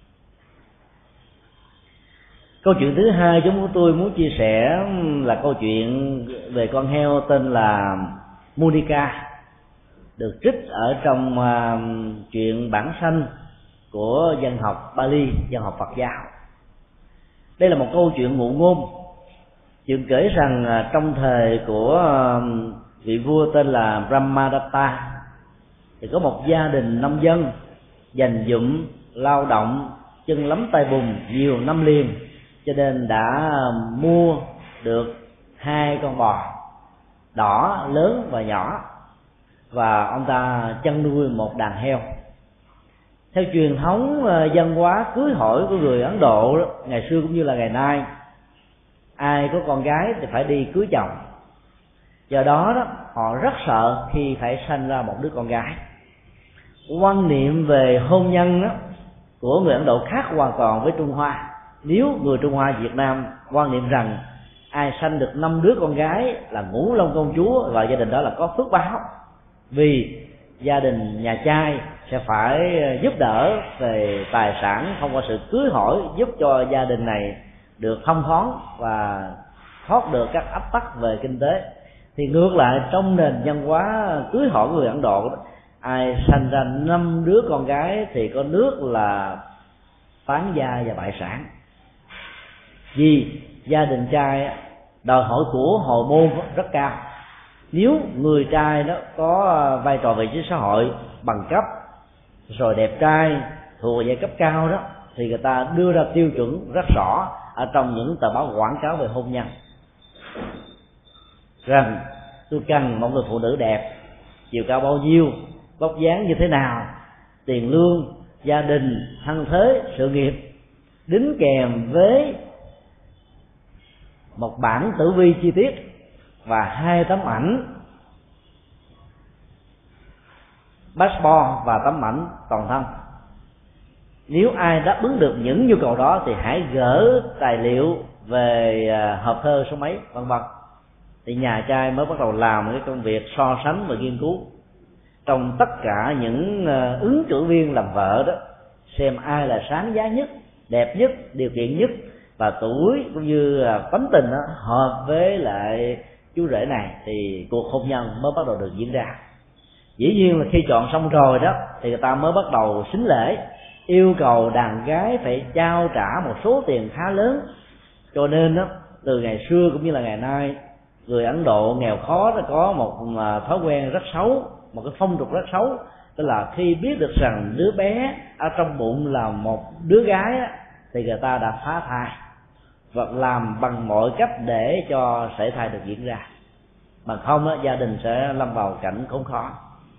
Speaker 1: Câu chuyện thứ hai chúng tôi muốn chia sẻ là câu chuyện về con heo tên là Monica, được trích ở trong uh, chuyện bản sanh của dân học Bali, dân học Phật giáo. Đây là một câu chuyện ngụ ngôn. Chuyện kể rằng uh, trong thời của uh, vị vua tên là Brahmadatta thì có một gia đình nông dân dành dụm lao động chân lấm tay bùn nhiều năm liền, cho nên đã mua được hai con bò đỏ lớn và nhỏ, và ông ta chăn nuôi một đàn heo. Theo truyền thống văn hóa cưới hỏi của người Ấn Độ đó, ngày xưa cũng như là ngày nay, ai có con gái thì phải đi cưới chồng. Do đó, đó họ rất sợ khi phải sanh ra một đứa con gái. Quan niệm về hôn nhân đó, của người Ấn Độ khác hoàn toàn với Trung Hoa. Nếu người Trung Hoa Việt Nam quan niệm rằng ai sanh được năm đứa con gái là ngũ long công chúa, và gia đình đó là có phước báo, vì gia đình nhà trai sẽ phải giúp đỡ về tài sản thông qua sự cưới hỏi, giúp cho gia đình này được thông thoáng và thoát được các áp tắc về kinh tế. Thì ngược lại, trong nền văn hóa cưới hỏi của người Ấn Độ, ai sanh ra năm đứa con gái thì có nước là tán gia và bại sản. Vì gia đình trai đòi hỏi của hồi môn rất cao. Nếu người trai đó có vai trò vị trí xã hội, bằng cấp, rồi đẹp trai, thuộc giai cấp cao đó, thì người ta đưa ra tiêu chuẩn rất rõ ở trong những tờ báo quảng cáo về hôn nhân, rằng tôi cần một người phụ nữ đẹp, chiều cao bao nhiêu, vóc dáng như thế nào, tiền lương, gia đình, thân thế, sự nghiệp, đính kèm với một bản tử vi chi tiết và hai tấm ảnh passport và tấm ảnh toàn thân. Nếu ai đáp ứng được những nhu cầu đó thì hãy gỡ tài liệu về hộp thơ số mấy, vân vân. Thì nhà trai mới bắt đầu làm cái công việc so sánh và nghiên cứu trong tất cả những ứng cử viên làm vợ đó, xem ai là sáng giá nhất, đẹp nhất, điều kiện nhất và tuổi cũng như tánh tình đó, hợp với lại chú rể này, thì cuộc hôn nhân mới bắt đầu được diễn ra. Dĩ nhiên là khi chọn xong rồi đó thì người ta mới bắt đầu sính lễ, yêu cầu đàn gái phải trao trả một số tiền khá lớn. Cho nên đó, từ ngày xưa cũng như là ngày nay, người Ấn Độ nghèo khó nó có một thói quen rất xấu, một cái phong tục rất xấu, tức là khi biết được rằng đứa bé ở trong bụng là một đứa gái á, thì người ta đã phá thai và làm bằng mọi cách để cho sảy thai được diễn ra. Bằng không á, gia đình sẽ lâm vào cảnh khốn khó.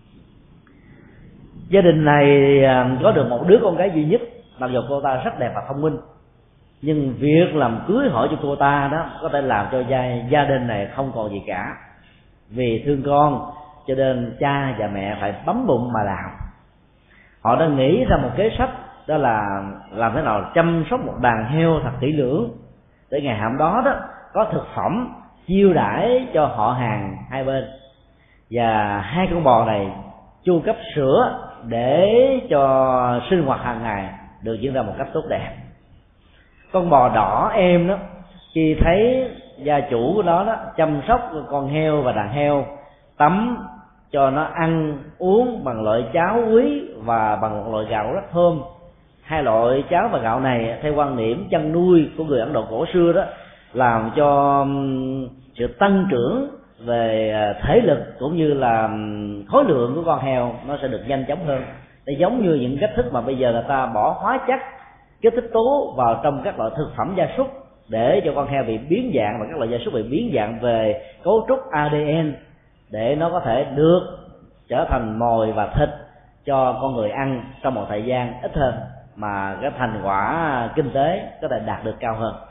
Speaker 1: Gia đình này có được một đứa con gái duy nhất, mặc dù cô ta rất đẹp và thông minh, nhưng việc làm cưới hỏi cho cô ta đó có thể làm cho gia, gia đình này không còn gì cả. Vì thương con cho nên cha và mẹ phải bấm bụng mà làm. Họ đã nghĩ ra một kế sách, đó là làm thế nào chăm sóc một đàn heo thật kỹ lưỡng, để ngày hôm đó đó có thực phẩm chiêu đãi cho họ hàng hai bên, và hai con bò này chu cấp sữa để cho sinh hoạt hàng ngày được diễn ra một cách tốt đẹp. Con bò đỏ em đó, khi thấy gia chủ của nó đó chăm sóc con heo và đàn heo, tắm cho nó ăn uống bằng loại cháo quý và bằng một loại gạo rất thơm. Hai loại cháo và gạo này theo quan điểm chăn nuôi của người Ấn Độ cổ xưa đó, làm cho sự tăng trưởng về thể lực cũng như là khối lượng của con heo nó sẽ được nhanh chóng hơn. Để giống như những cách thức mà bây giờ người ta bỏ hóa chất kích thích tố vào trong các loại thực phẩm gia súc để cho con heo bị biến dạng và các loại gia súc bị biến dạng về cấu trúc a đê en, để nó có thể được trở thành mồi và thịt cho con người ăn trong một thời gian ít hơn, mà cái thành quả kinh tế có thể đạt được cao hơn.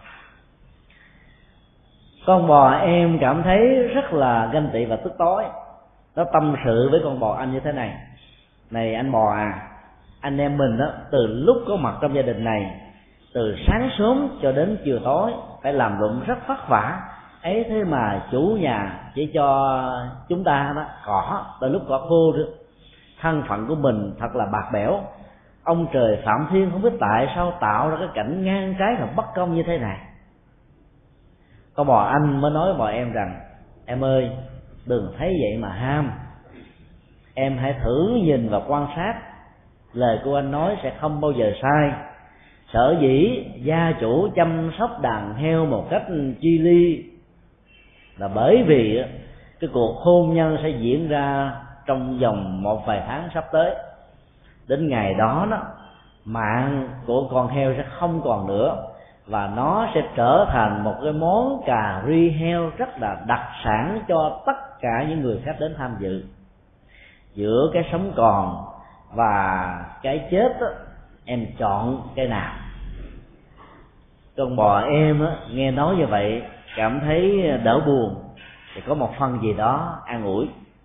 Speaker 1: Con bò em cảm thấy rất là ganh tị và tức tối. Nó tâm sự với con bò anh như thế này: này anh bò à, anh em mình đó, từ lúc có mặt trong gia đình này, từ sáng sớm cho đến chiều tối phải làm lụng rất vất vả ấy, thế mà chủ nhà chỉ cho chúng ta đó cỏ, từ lúc cỏ khô đó. Thân phận của mình thật là bạc bẽo. Ông trời Phạm Thiên không biết tại sao tạo ra cái cảnh ngang trái và bất công như thế này. Con bò anh mới nói với bò em rằng: em ơi, đừng thấy vậy mà ham. Em hãy thử nhìn và quan sát, lời của anh nói sẽ không bao giờ sai. Sở dĩ gia chủ chăm sóc đàn heo một cách chi ly là bởi vì cái cuộc hôn nhân sẽ diễn ra trong vòng một vài tháng sắp tới. Đến ngày đó đó, mạng của con heo sẽ không còn nữa, và nó sẽ trở thành một cái món cà ri heo rất là đặc sản cho tất cả những người khách đến tham dự. Giữa cái sống còn và cái chết đó, em chọn cái nào? Con bò em á, nghe nói như vậy cảm thấy đỡ buồn, thì có một phần gì đó an ủi.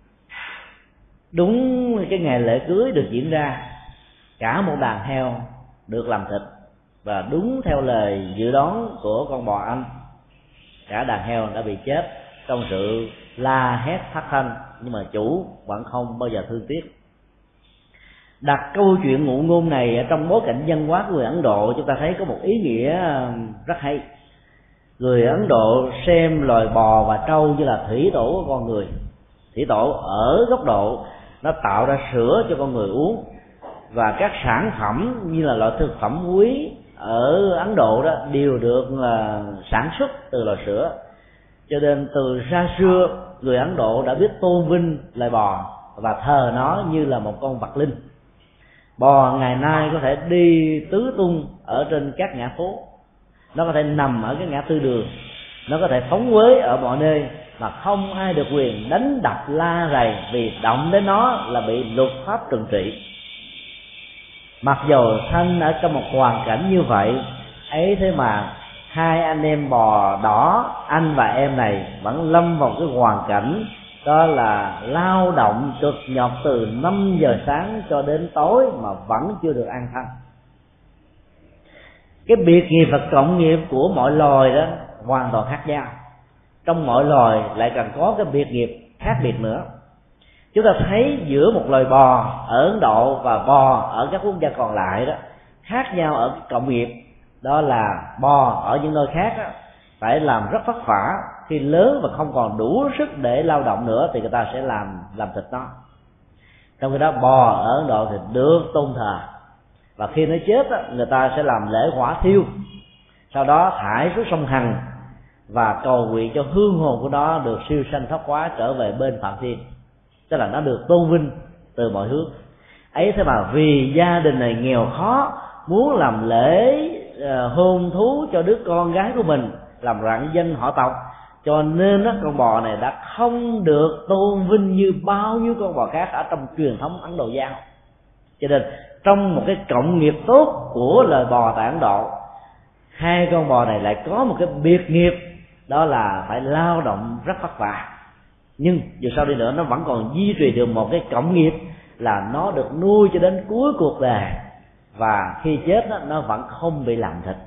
Speaker 1: Đúng cái ngày lễ cưới được diễn ra, cả một đàn heo được làm thịt, và đúng theo lời dự đoán của con bò anh, cả đàn heo đã bị chết trong sự la hét thất thanh, nhưng mà chủ vẫn không bao giờ thương tiếc. đặt câu chuyện ngụ ngôn này ở trong bối cảnh văn hóa của người Ấn Độ, chúng ta thấy có một ý nghĩa rất hay. Người Ấn Độ xem loài bò và trâu như là thủy tổ của con người. Thủy tổ ở góc độ nó tạo ra sữa cho con người uống, và các sản phẩm như là loại thực phẩm quý ở Ấn Độ đó đều được là sản xuất từ loài sữa. Cho nên từ xa xưa người Ấn Độ đã biết tôn vinh loài bò và thờ nó như là một con vật linh. Bò ngày nay có thể đi tứ tung ở trên các ngã phố, nó có thể nằm ở cái ngã tư đường, nó có thể phóng uế ở mọi nơi mà không ai được quyền đánh đập la rầy, vì động đến nó là bị luật pháp trừng trị. Mặc dầu sanh ở trong một hoàn cảnh như vậy ấy, thế mà hai anh em bò đỏ, anh và em này vẫn lâm vào cái hoàn cảnh đó là lao động cực nhọc từ năm giờ sáng cho đến tối mà vẫn chưa được an thân. Cái biệt nghiệp và cộng nghiệp của mọi loài đó hoàn toàn khác nhau. Trong mọi loài lại cần có cái biệt nghiệp khác biệt nữa. Chúng ta thấy giữa một loài bò ở Ấn Độ và bò ở các quốc gia còn lại đó khác nhau ở cái cộng nghiệp, đó là bò ở những nơi khác đó, phải làm rất vất vả, khi lớn và không còn đủ sức để lao động nữa thì người ta sẽ làm làm thịt nó. Trong khi đó bò ở Ấn Độ thì được tôn thờ, và khi nó chết đó, người ta sẽ làm lễ hỏa thiêu, sau đó thải xuống sông Hằng và cầu nguyện cho hương hồn của nó được siêu sanh thoát hóa trở về bên phạm thiên, tức là nó được tôn vinh từ mọi hướng. Ấy thế mà vì gia đình này nghèo khó, muốn làm lễ uh, hôn thú cho đứa con gái của mình, làm rạng danh họ tộc, cho nên đó, con bò này đã không được tôn vinh như bao nhiêu con bò khác ở trong truyền thống Ấn Độ giáo. Cho nên trong một cái cộng nghiệp tốt của loài bò tại Ấn Độ, hai con bò này lại có một cái biệt nghiệp, đó là phải lao động rất vất vả. Nhưng dù sao đi nữa nó vẫn còn duy trì được một cái cộng nghiệp là nó được nuôi cho đến cuối cuộc đời, và khi chết đó, nó vẫn không bị làm thịt.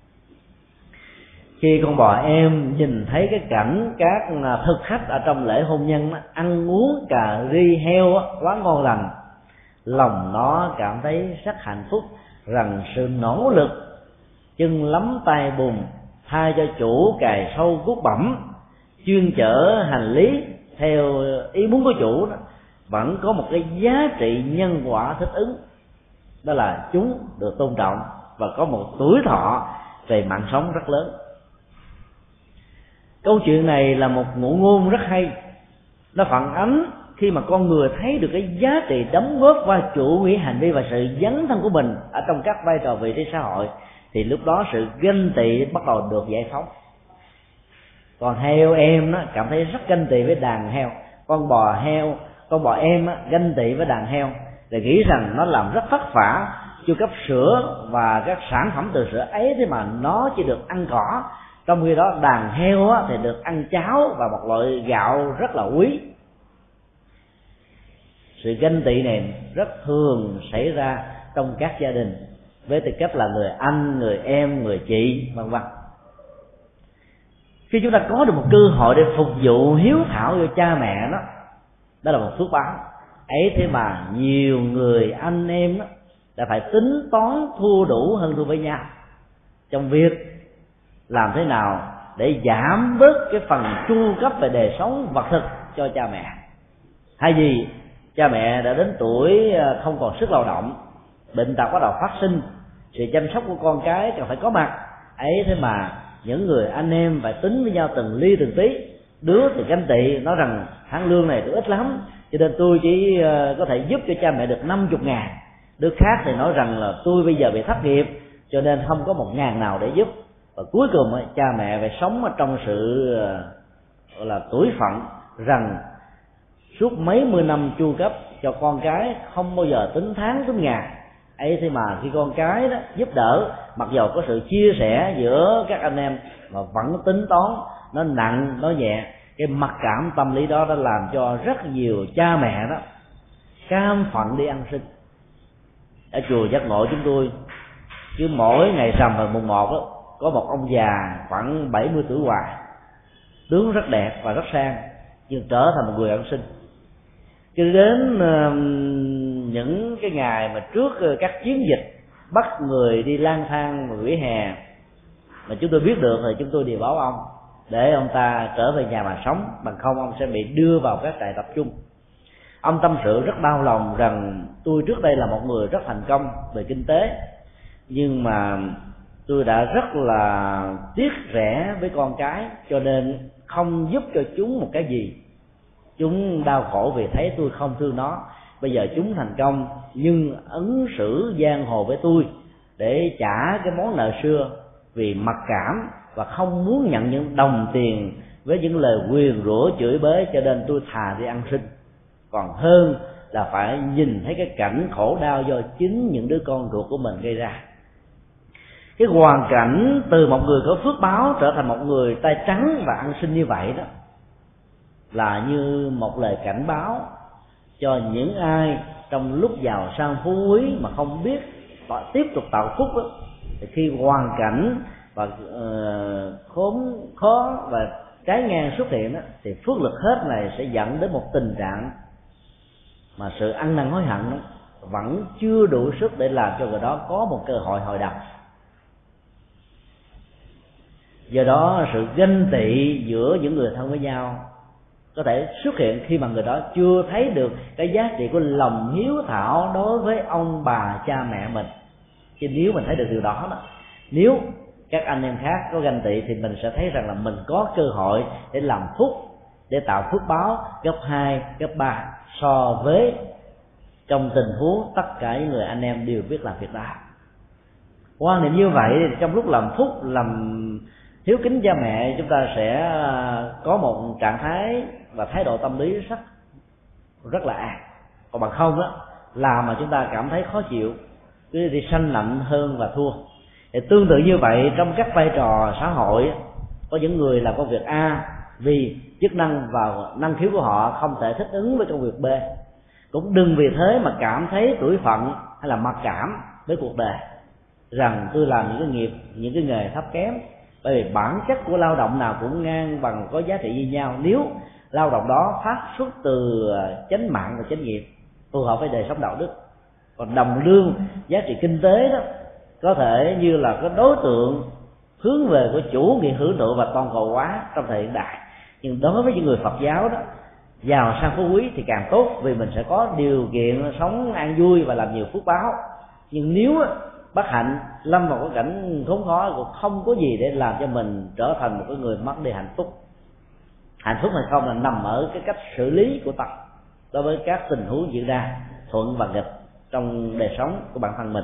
Speaker 1: Khi con bò em nhìn thấy cái cảnh các thực khách ở trong lễ hôn nhân đó, ăn uống cà ri heo đó, quá ngon lành, lòng nó cảm thấy rất hạnh phúc rằng sự nỗ lực chân lắm tay bùn thay cho chủ cài sâu cuốc bẩm, chuyên chở hành lý theo ý muốn của chủ đó, vẫn có một cái giá trị nhân quả thích ứng, đó là chúng được tôn trọng và có một tuổi thọ về mạng sống rất lớn. Câu chuyện này là một ngụ ngôn rất hay, nó phản ánh khi mà con người thấy được cái giá trị đóng góp và chủ nghĩa hành vi và sự dấn thân của mình ở trong các vai trò vị trí xã hội, thì lúc đó sự ganh tị bắt đầu được giải phóng. Còn heo em nó cảm thấy rất ganh tị với đàn heo, con bò heo con bò em á, ganh tị với đàn heo để nghĩ rằng nó làm rất vất vả chu cấp sữa và các sản phẩm từ sữa ấy, thế mà nó chỉ được ăn cỏ, trong khi đó đàn heo á, thì được ăn cháo và một loại gạo rất là quý. Sự ganh tị này rất thường xảy ra trong các gia đình với tư cách là người anh, người em, người chị, vân vân. Khi chúng ta có được một cơ hội để phục vụ hiếu thảo cho cha mẹ đó, đó là một phước báo. Ấy thế mà nhiều người anh em đó đã phải tính toán thua đủ hơn thua với nhau trong việc làm thế nào để giảm bớt cái phần chu cấp về đời sống vật thực cho cha mẹ. Hay vì cha mẹ đã đến tuổi không còn sức lao động, bệnh tật bắt đầu phát sinh, sự chăm sóc của con cái cần phải có mặt. Ấy thế mà những người anh em phải tính với nhau từng ly từng tí. Đứa thì ganh tị nói rằng tháng lương này tôi ít lắm, cho nên tôi chỉ có thể giúp cho cha mẹ được năm mươi ngàn. Đứa khác thì nói rằng là tôi bây giờ bị thất nghiệp cho nên không có một ngàn nào để giúp. Và cuối cùng cha mẹ phải sống ở trong sự gọi là tủi phận rằng suốt mấy mươi năm chu cấp cho con cái không bao giờ tính tháng tính ngày. Ấy thế mà khi con cái đó giúp đỡ, mặc dầu có sự chia sẻ giữa các anh em mà vẫn tính toán nó nặng nó nhẹ, cái mặc cảm tâm lý đó đã làm cho rất nhiều cha mẹ đó cam phận đi ăn xin. Ở chùa Giác Ngộ chúng tôi cứ mỗi ngày rằm và mùng một đó, có một ông già khoảng bảy mươi tuổi hoài, tướng rất đẹp và rất sang, nhưng trở thành một người ăn xin. Cứ đến uh, những cái ngày mà trước các chiến dịch bắt người đi lang thang vỉa hè mà chúng tôi biết được thì chúng tôi đều báo ông để ông ta trở về nhà mà sống, bằng không ông sẽ bị đưa vào các trại tập trung. Ông tâm sự rất đau lòng rằng tôi trước đây là một người rất thành công về kinh tế, nhưng mà tôi đã rất là tiếc rẻ với con cái, cho nên không giúp cho chúng một cái gì. Chúng đau khổ vì thấy tôi không thương nó. Bây giờ chúng thành công nhưng ứng xử giang hồ với tôi để trả cái món nợ xưa vì mặc cảm và không muốn nhận những đồng tiền với những lời nguyền rủa chửi bới, cho nên tôi thà đi ăn xin còn hơn là phải nhìn thấy cái cảnh khổ đau do chính những đứa con ruột của mình gây ra. Cái hoàn cảnh từ một người có phước báo trở thành một người tay trắng và ăn xin như vậy đó là như một lời cảnh báo cho những ai trong lúc giàu sang phú quý mà không biết tiếp tục tạo phúc đó, thì khi hoàn cảnh và uh, khốn khó và trái ngang xuất hiện đó, thì phước lực hết này sẽ dẫn đến một tình trạng mà sự ăn năn hối hận đó, vẫn chưa đủ sức để làm cho người đó có một cơ hội hồi đầu. Do đó sự ganh tị giữa những người thân với nhau có thể xuất hiện khi mà người đó chưa thấy được cái giá trị của lòng hiếu thảo đối với ông bà cha mẹ mình. Chứ nếu mình thấy được điều đó, đó nếu các anh em khác có ganh tị thì mình sẽ thấy rằng là mình có cơ hội để làm phúc, để tạo phước báo gấp hai, gấp ba so với trong tình huống tất cả những người anh em đều biết làm việc đó. Quan niệm như vậy thì trong lúc làm phúc, làm hiếu kính cha mẹ, chúng ta sẽ có một trạng thái và thái độ tâm lý rất rất là an. Còn bằng không đó, làm mà chúng ta cảm thấy khó chịu, cứ đi sanh nạnh hơn và thua. Thì tương tự như vậy, trong các vai trò xã hội có những người làm công việc A vì chức năng và năng khiếu của họ không thể thích ứng với công việc B. Cũng đừng vì thế mà cảm thấy tủi phận hay là mặc cảm với cuộc đời, rằng tôi làm những cái nghiệp, những cái nghề thấp kém. Bởi vì bản chất của lao động nào cũng ngang bằng, có giá trị như nhau, nếu lao động đó phát xuất từ chánh mạng và chánh nghiệp phù hợp với đời sống đạo đức. Còn đồng lương, giá trị kinh tế đó có thể như là cái đối tượng hướng về của chủ nghĩa hưởng thụ và toàn cầu hóa trong thời hiện đại. Nhưng đối với những người Phật giáo đó, giàu sang phú quý thì càng tốt, vì mình sẽ có điều kiện sống an vui và làm nhiều phước báo. Nhưng nếu bất hạnh lâm vào cái cảnh khốn khó, cũng không có gì để làm cho mình trở thành một cái người mất đi hạnh phúc. Hạnh phúc hay không là nằm ở cái cách xử lý của tâm đối với các tình huống diễn ra thuận và nghịch trong đời sống của bản thân mình.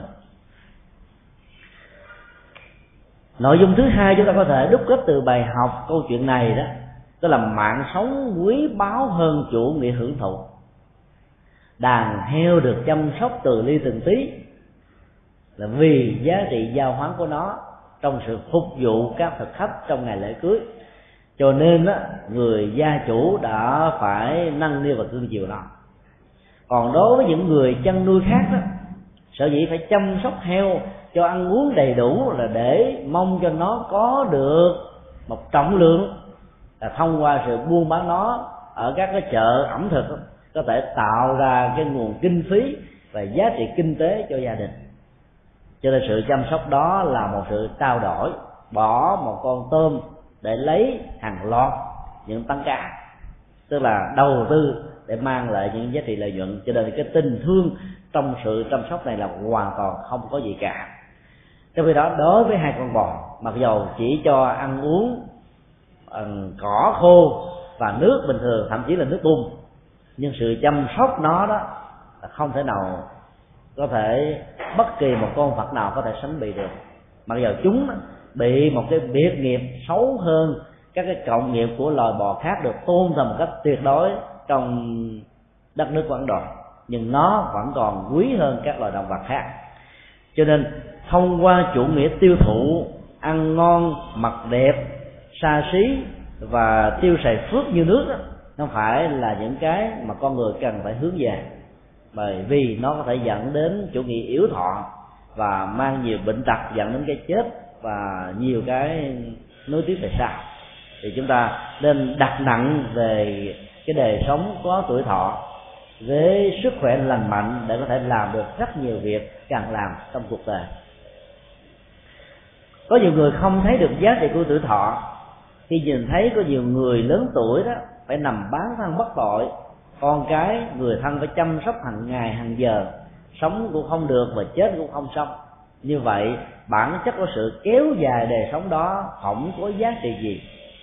Speaker 1: Nội dung thứ hai chúng ta có thể đúc kết từ bài học câu chuyện này đó, tức là mạng sống quý báu hơn chủ nghĩa hưởng thụ. Đàn heo được chăm sóc từ ly từng tí là vì giá trị giao hoán của nó trong sự phục vụ các thực khách trong ngày lễ cưới. Cho nên á, người gia chủ đã phải nâng niu và cưng chiều nó. Còn đối với những người chăn nuôi khác đó, sở dĩ phải chăm sóc heo cho ăn uống đầy đủ là để mong cho nó có được một trọng lượng, là thông qua sự buôn bán nó ở các cái chợ ẩm thực đó, có thể tạo ra cái nguồn kinh phí và giá trị kinh tế cho gia đình. Cho nên sự chăm sóc đó là một sự trao đổi, bỏ một con tôm để lấy hàng loạt những tấn cá, tức là đầu tư để mang lại những giá trị lợi nhuận. Cho nên cái tình thương trong sự chăm sóc này là hoàn toàn không có gì cả. Trong khi đó đối với hai con bò, mặc dầu chỉ cho ăn uống um, cỏ khô và nước bình thường, thậm chí là nước bùn, nhưng sự chăm sóc nó đó là không thể nào có thể bất kỳ một con vật nào có thể sánh bị được. Mặc dầu chúng bị một cái biệt nghiệp xấu hơn các cái cộng nghiệp của loài bò khác được tôn thờ một cách tuyệt đối trong đất nước của Ấn Độ, nhưng nó vẫn còn quý hơn các loài động vật khác. Cho nên thông qua chủ nghĩa tiêu thụ, ăn ngon, mặc đẹp, xa xí và tiêu xài phước như nước đó, nó phải là những cái mà con người cần phải hướng về, bởi vì nó có thể dẫn đến chủ nghĩa yếu thọ và mang nhiều bệnh tật, dẫn đến cái chết và nhiều cái nối tiếp về sau. Thì chúng ta nên đặt nặng về cái đời sống có tuổi thọ với sức khỏe lành mạnh để có thể làm được rất nhiều việc cần làm trong cuộc đời. Có nhiều người không thấy được giá trị của tuổi thọ khi nhìn thấy có nhiều người lớn tuổi đó phải nằm bán thân bất tội, con cái người thân phải chăm sóc hàng ngày hàng giờ, sống cũng không được và chết cũng không xong. Như vậy bản chất của sự kéo dài đời sống đó không có giá trị gì.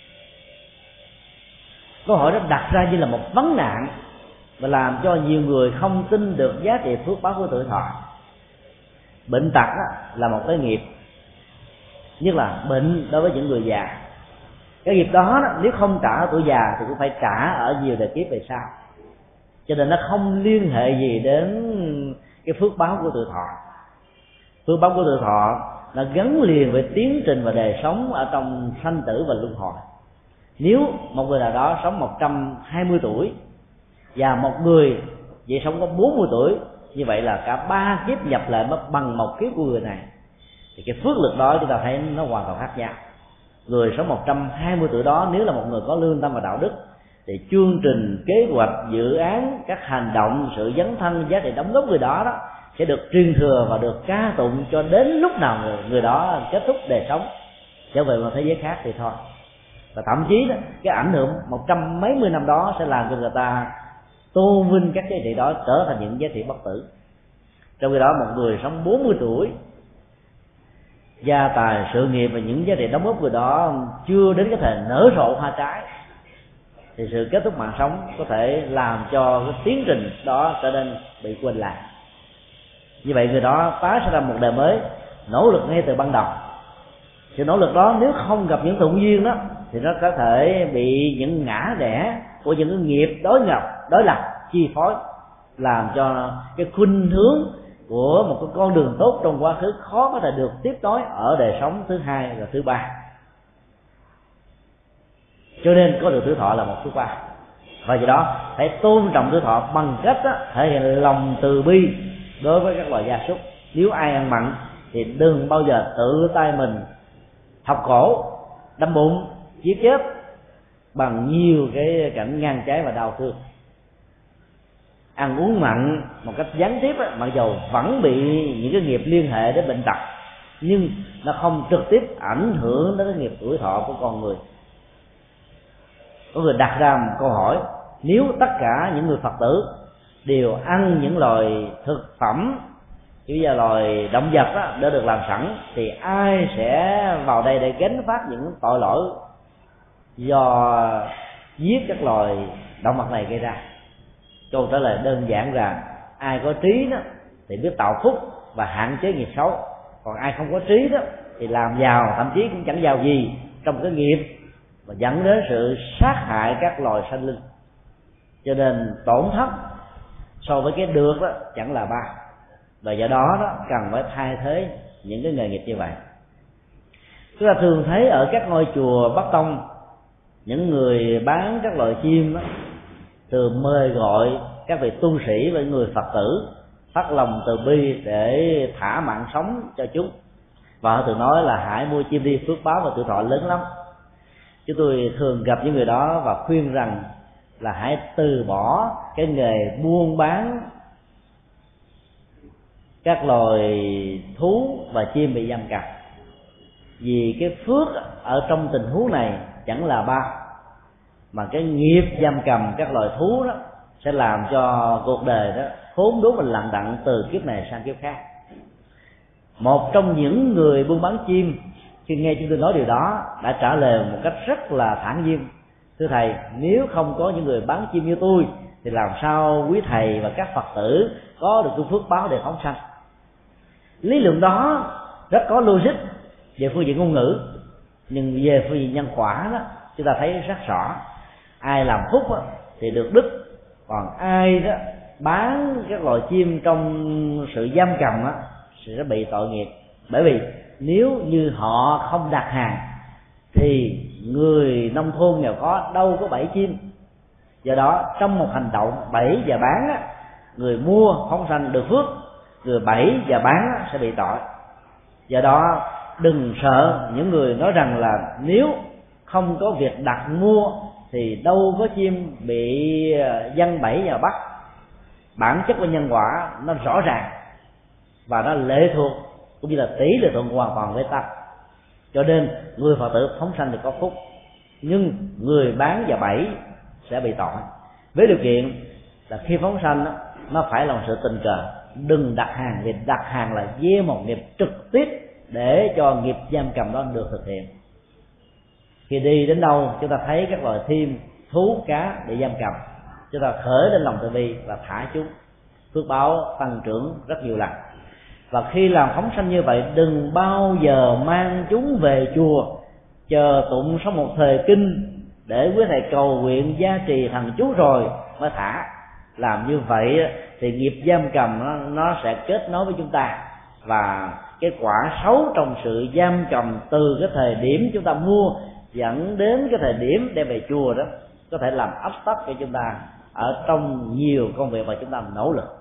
Speaker 1: Câu hỏi đó đặt ra như là một vấn nạn và làm cho nhiều người không tin được giá trị phước báo của tuổi thọ. Bệnh tật là một cái nghiệp, nhất là bệnh đối với những người già. Cái nghiệp đó, đó nếu không trả ở tuổi già thì cũng phải trả ở nhiều đời kiếp về sau, cho nên nó không liên hệ gì đến cái phước báo của tuổi thọ. Phước báo của tuổi thọ nó gắn liền với tiến trình và đời sống ở trong sanh tử và luân hồi. Nếu một người nào đó sống một trăm hai mươi tuổi và một người vậy sống có bốn mươi tuổi, như vậy là cả ba kiếp nhập lại mới bằng một kiếp của người này, thì cái phước lực đó chúng ta thấy nó hoàn toàn khác nhau. Người sống một trăm hai mươi tuổi đó nếu là một người có lương tâm và đạo đức thì chương trình, kế hoạch, dự án, các hành động, sự dấn thân, giá trị đóng góp người đó đó sẽ được truyền thừa và được ca tụng cho đến lúc nào người, người đó kết thúc đời sống, trở về một thế giới khác thì thôi. Và thậm chí đó, cái ảnh hưởng một trăm mấy mươi năm đó sẽ làm cho người ta tôn vinh các giá trị đó trở thành những giá trị bất tử. Trong khi đó một người sống bốn mươi tuổi, gia tài, sự nghiệp và những giá trị đóng góp người đó chưa đến cái thời nở rộ hoa trái, thì sự kết thúc mạng sống có thể làm cho cái tiến trình đó trở nên bị quên lãng. Như vậy người đó tái sinh ra một đời mới, nỗ lực ngay từ ban đầu. Sự nỗ lực đó nếu không gặp những thuận duyên đó thì nó có thể bị những ngã rẽ của những cái nghiệp đối nhập, đối lập chi phối, làm cho cái khuynh hướng của một cái con đường tốt trong quá khứ khó có thể được tiếp nối ở đời sống thứ hai và thứ ba. Cho nên có được tuổi thọ là một phước báo, và do đó phải tôn trọng tuổi thọ bằng cách đó, thể hiện lòng từ bi đối với các loài gia súc. Nếu ai ăn mặn thì đừng bao giờ tự tay mình thọc cổ, đâm bụng, giết chết bằng nhiều cái cảnh ngang trái và đau thương. Ăn uống mặn một cách gián tiếp á, mặc dầu vẫn bị những cái nghiệp liên hệ đến bệnh tật, nhưng nó không trực tiếp ảnh hưởng đến cái nghiệp tuổi thọ của con người. Có người đặt ra một câu hỏi: nếu tất cả những người Phật tử đều ăn những loài thực phẩm như là loài động vật đó, đã được làm sẵn, thì ai sẽ vào đây để gánh vác những tội lỗi do giết các loài động vật này gây ra? Câu trả lời đơn giản rằng ai có trí đó thì biết tạo phúc và hạn chế nghiệp xấu, còn ai không có trí đó thì làm giàu thậm chí cũng chẳng giàu gì trong cái nghiệp và dẫn đến sự sát hại các loài sanh linh. Cho nên tổn thất so với cái được đó chẳng là bao, và do đó đó cần phải thay thế những cái nghề nghiệp như vậy. Chúng ta thường thấy ở các ngôi chùa Bắc Tông, những người bán các loại chim đó, thường mời gọi các vị tu sĩ và người Phật tử phát lòng từ bi để thả mạng sống cho chúng, và họ thường nói là hãy mua chim đi, phước báo và tuổi thọ lớn lắm. Chúng tôi thường gặp những người đó và khuyên rằng là hãy từ bỏ cái nghề buôn bán các loài thú và chim bị giam cầm, vì cái phước ở trong tình huống này chẳng là bao, mà cái nghiệp giam cầm các loài thú đó sẽ làm cho cuộc đời đó khốn đốn và lận đận từ kiếp này sang kiếp khác. Một trong những người buôn bán chim khi nghe chúng tôi nói điều đó đã trả lời một cách rất là thản nhiên: thưa thầy, nếu không có những người bán chim như tôi thì làm sao quý thầy và các Phật tử có được cái phước báo để phóng sanh? Lý luận đó rất có logic về phương diện ngôn ngữ, nhưng về phương diện nhân quả đó chúng ta thấy rất rõ. Ai làm phúc đó, thì được đức, còn ai đó bán các loài chim trong sự giam cầm đó, sẽ bị tội nghiệp. Bởi vì nếu như họ không đặt hàng thì người nông thôn nghèo khó đâu có bẫy chim. Do đó trong một hành động bẫy và bán á, người mua phóng sanh được phước, người bẫy và bán á, sẽ bị tội. Do đó đừng sợ những người nói rằng là nếu không có việc đặt mua thì đâu có chim bị dân bẫy và bắt. bản chất của nhân quả nó rõ ràng và nó lệ thuộc cũng như là tỷ lệ thuận hoàn toàn với tâm. Cho nên người Phật tử phóng sanh thì có phúc, nhưng người bán và bẫy sẽ bị tội, với điều kiện là khi phóng sanh nó phải là một sự tình cờ, đừng đặt hàng, vì đặt hàng là gieo một nghiệp trực tiếp để cho nghiệp giam cầm đó được thực hiện. Khi đi đến đâu chúng ta thấy các loài chim, thú, cá bị giam cầm, chúng ta khởi lên lòng từ bi và thả chúng, phước báo tăng trưởng rất nhiều lần. Và khi làm phóng sanh như vậy, đừng bao giờ mang chúng về chùa chờ tụng sau một thời kinh để quý thầy cầu nguyện gia trì thần chú rồi mới thả. Làm như vậy thì nghiệp giam cầm nó, nó sẽ kết nối với chúng ta, và cái quả xấu trong sự giam cầm từ cái thời điểm chúng ta mua dẫn đến cái thời điểm đem về chùa đó có thể làm ách tắc cho chúng ta ở trong nhiều công việc mà chúng ta nỗ lực.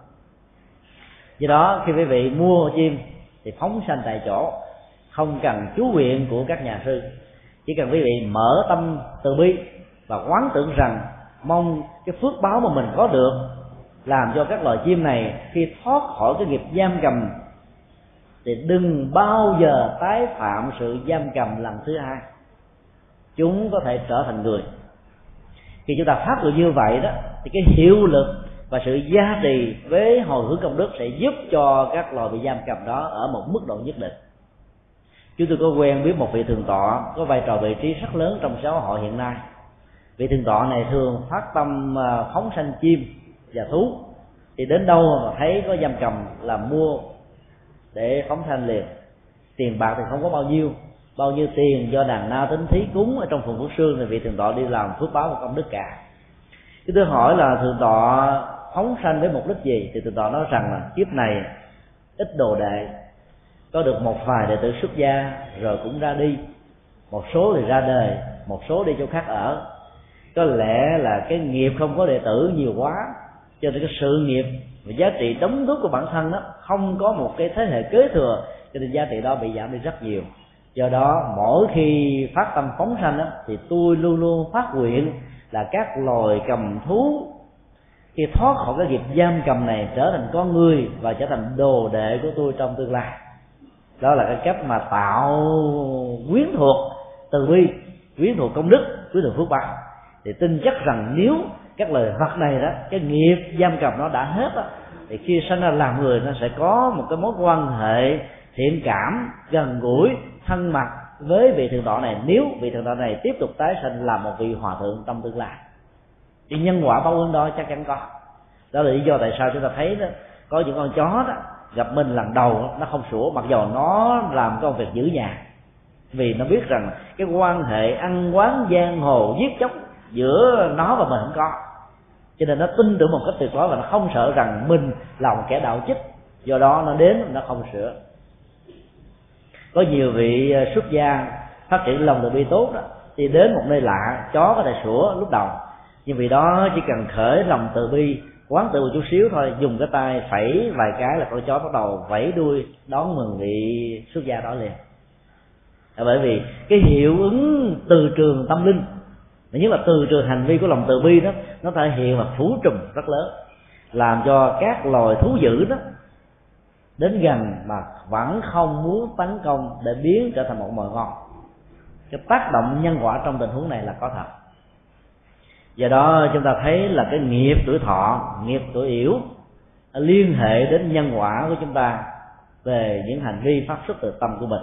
Speaker 1: Do đó khi quý vị mua chim thì phóng sanh tại chỗ, không cần chú nguyện của các nhà sư, chỉ cần quý vị mở tâm từ bi và quán tưởng rằng mong cái phước báo mà mình có được làm cho các loài chim này khi thoát khỏi cái nghiệp giam cầm thì đừng bao giờ tái phạm sự giam cầm lần thứ hai, chúng có thể trở thành người. Khi chúng ta phát nguyện như vậy đó thì cái hiệu lực và sự gia trì với hồi hướng công đức sẽ giúp cho các loài bị giam cầm đó ở một mức độ nhất định. Chúng tôi có quen biết một vị thượng tọa có vai trò vị trí rất lớn trong xã hội hiện nay. Vị thượng tọa này thường phát tâm phóng sanh chim và thú, thì đến đâu mà thấy có giam cầm là mua để phóng sanh liền. Tiền bạc thì không có bao nhiêu, bao nhiêu tiền do đàn na tính thí cúng ở trong phùng Phước Sương thì vị thượng tọa đi làm phước báo và công đức cả. Chứ tôi hỏi là thượng tọa phóng sanh với mục đích gì, thì thượng tọa nói rằng là kiếp này ít đồ đệ, có được một vài đệ tử xuất gia rồi cũng ra đi, một số thì ra đời, một số đi chỗ khác ở. Có lẽ là cái nghiệp không có đệ tử nhiều quá, cho nên cái sự nghiệp và giá trị đóng góp của bản thân đó không có một cái thế hệ kế thừa, cho nên giá trị đó bị giảm đi rất nhiều. Do đó mỗi khi phát tâm phóng sanh đó, thì tôi luôn luôn phát nguyện là các loài cầm thú khi thoát khỏi cái nghiệp giam cầm này trở thành con người và trở thành đồ đệ của tôi trong tương lai. Đó là cái cách mà tạo quyến thuộc từ bi, quyến thuộc công đức, quyến thuộc phước báo. Thì tin chắc rằng nếu các loài vật này đó, cái nghiệp giam cầm nó đã hết đó, thì khi sanh ra làm người nó sẽ có một cái mối quan hệ thiện cảm, gần gũi, thân mật với vị thượng tọa này, nếu vị thượng tọa này tiếp tục tái sanh làm một vị hòa thượng trong tương lai. Thì nhân quả báo ứng đó chắc chắn có. Đó là lý do tại sao chúng ta thấy đó, có những con chó đó gặp mình lần đầu nó không sủa, mặc dầu nó làm công việc giữ nhà, vì nó biết rằng cái quan hệ ăn quán giang hồ giết chóc giữa nó và mình không có, cho nên nó tin tưởng một cách tuyệt đối và nó không sợ rằng mình là một kẻ đạo chích. Do đó nó đến nó không sửa. Có nhiều vị xuất gia phát triển lòng từ bi tốt đó, thì đến một nơi lạ chó có thể sủa lúc đầu, nhưng vì đó chỉ cần khởi lòng từ bi, quán tự một chút xíu thôi, dùng cái tay phẩy vài cái là con chó bắt đầu vẫy đuôi đón mừng vị xuất gia đó liền. Là bởi vì cái hiệu ứng từ trường tâm linh, nhất là từ trường hành vi của lòng từ bi đó, nó thể hiện là phủ trùm rất lớn, làm cho các loài thú dữ đó đến gần mà vẫn không muốn tấn công để biến trở thành một mồi ngon. Cái tác động nhân quả trong tình huống này là có thật. Do đó chúng ta thấy là cái nghiệp tuổi thọ, nghiệp tuổi yểu liên hệ đến nhân quả của chúng ta về những hành vi phát xuất từ tâm của mình.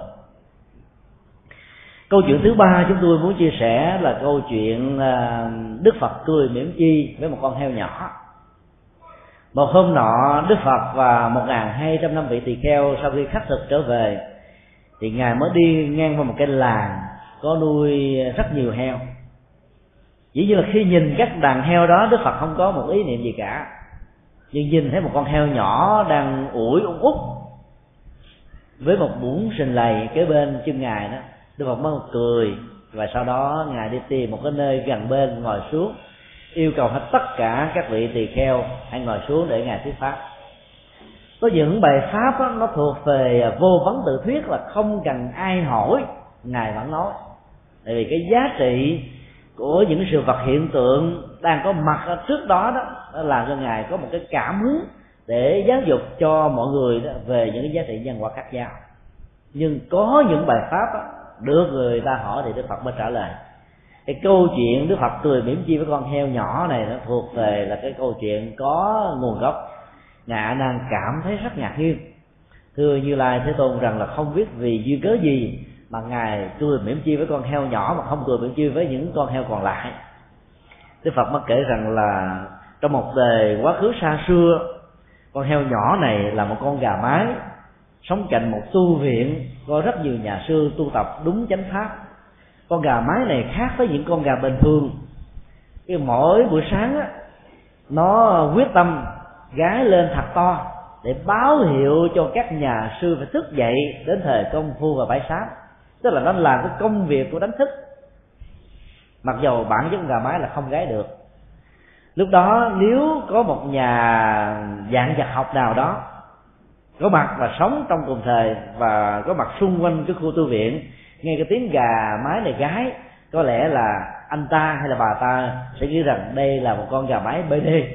Speaker 1: Câu chuyện thứ ba chúng tôi muốn chia sẻ là câu chuyện Đức Phật cười mỉm chi với một con heo nhỏ. Một hôm nọ Đức Phật và một nghìn hai trăm năm vị tỳ kheo sau khi khắc thực trở về, thì ngài mới đi ngang qua một cái làng có nuôi rất nhiều heo. Dĩ nhiên là khi nhìn các đàn heo đó, Đức Phật không có một ý niệm gì cả, nhưng nhìn thấy một con heo nhỏ đang ủi ung út với một muỗng sình lầy kế bên chân ngài đó, Đức Phật mới cười, và sau đó ngài đi tìm một cái nơi gần bên ngồi xuống, yêu cầu hết tất cả các vị tỳ kheo hãy ngồi xuống để ngài thuyết pháp. Có những bài pháp đó, nó thuộc về vô vấn tự thuyết, là không cần ai hỏi ngài vẫn nói, tại vì cái giá trị của những sự vật hiện tượng đang có mặt ở trước đó đó nó làm cho ngài có một cái cảm hứng để giáo dục cho mọi người đó về những cái giá trị nhân quả khác nhau. Nhưng có những bài pháp đó, được người ta hỏi thì Đức Phật mới trả lời. Cái câu chuyện Đức Phật cười mỉm chi với con heo nhỏ này nó thuộc về là cái câu chuyện có nguồn gốc. Ngài A Nan cảm thấy rất ngạc nhiên, thưa Như Lai Thế Tôn rằng là không biết vì duyên cớ gì mà ngài cười mỉm chi với con heo nhỏ mà không cười mỉm chi với những con heo còn lại. Đức Phật mới kể rằng là trong một đời quá khứ xa xưa, con heo nhỏ này là một con gà mái sống cạnh một tu viện có rất nhiều nhà sư tu tập đúng chánh pháp. Con gà mái này khác với những con gà bình thường, cái mỗi buổi sáng á, nó quyết tâm gái lên thật to để báo hiệu cho các nhà sư phải thức dậy đến thời công phu và bãi sám. Tức là nó làm cái công việc của đánh thức, mặc dầu bản chất con gà mái là không gái được. Lúc đó nếu có một nhà dạng vật học nào đó có mặt và sống trong cùng thời và có mặt xung quanh cái khu tu viện, nghe cái tiếng gà mái này gái, có lẽ là anh ta hay là bà ta sẽ nghĩ rằng đây là một con gà mái bê đê.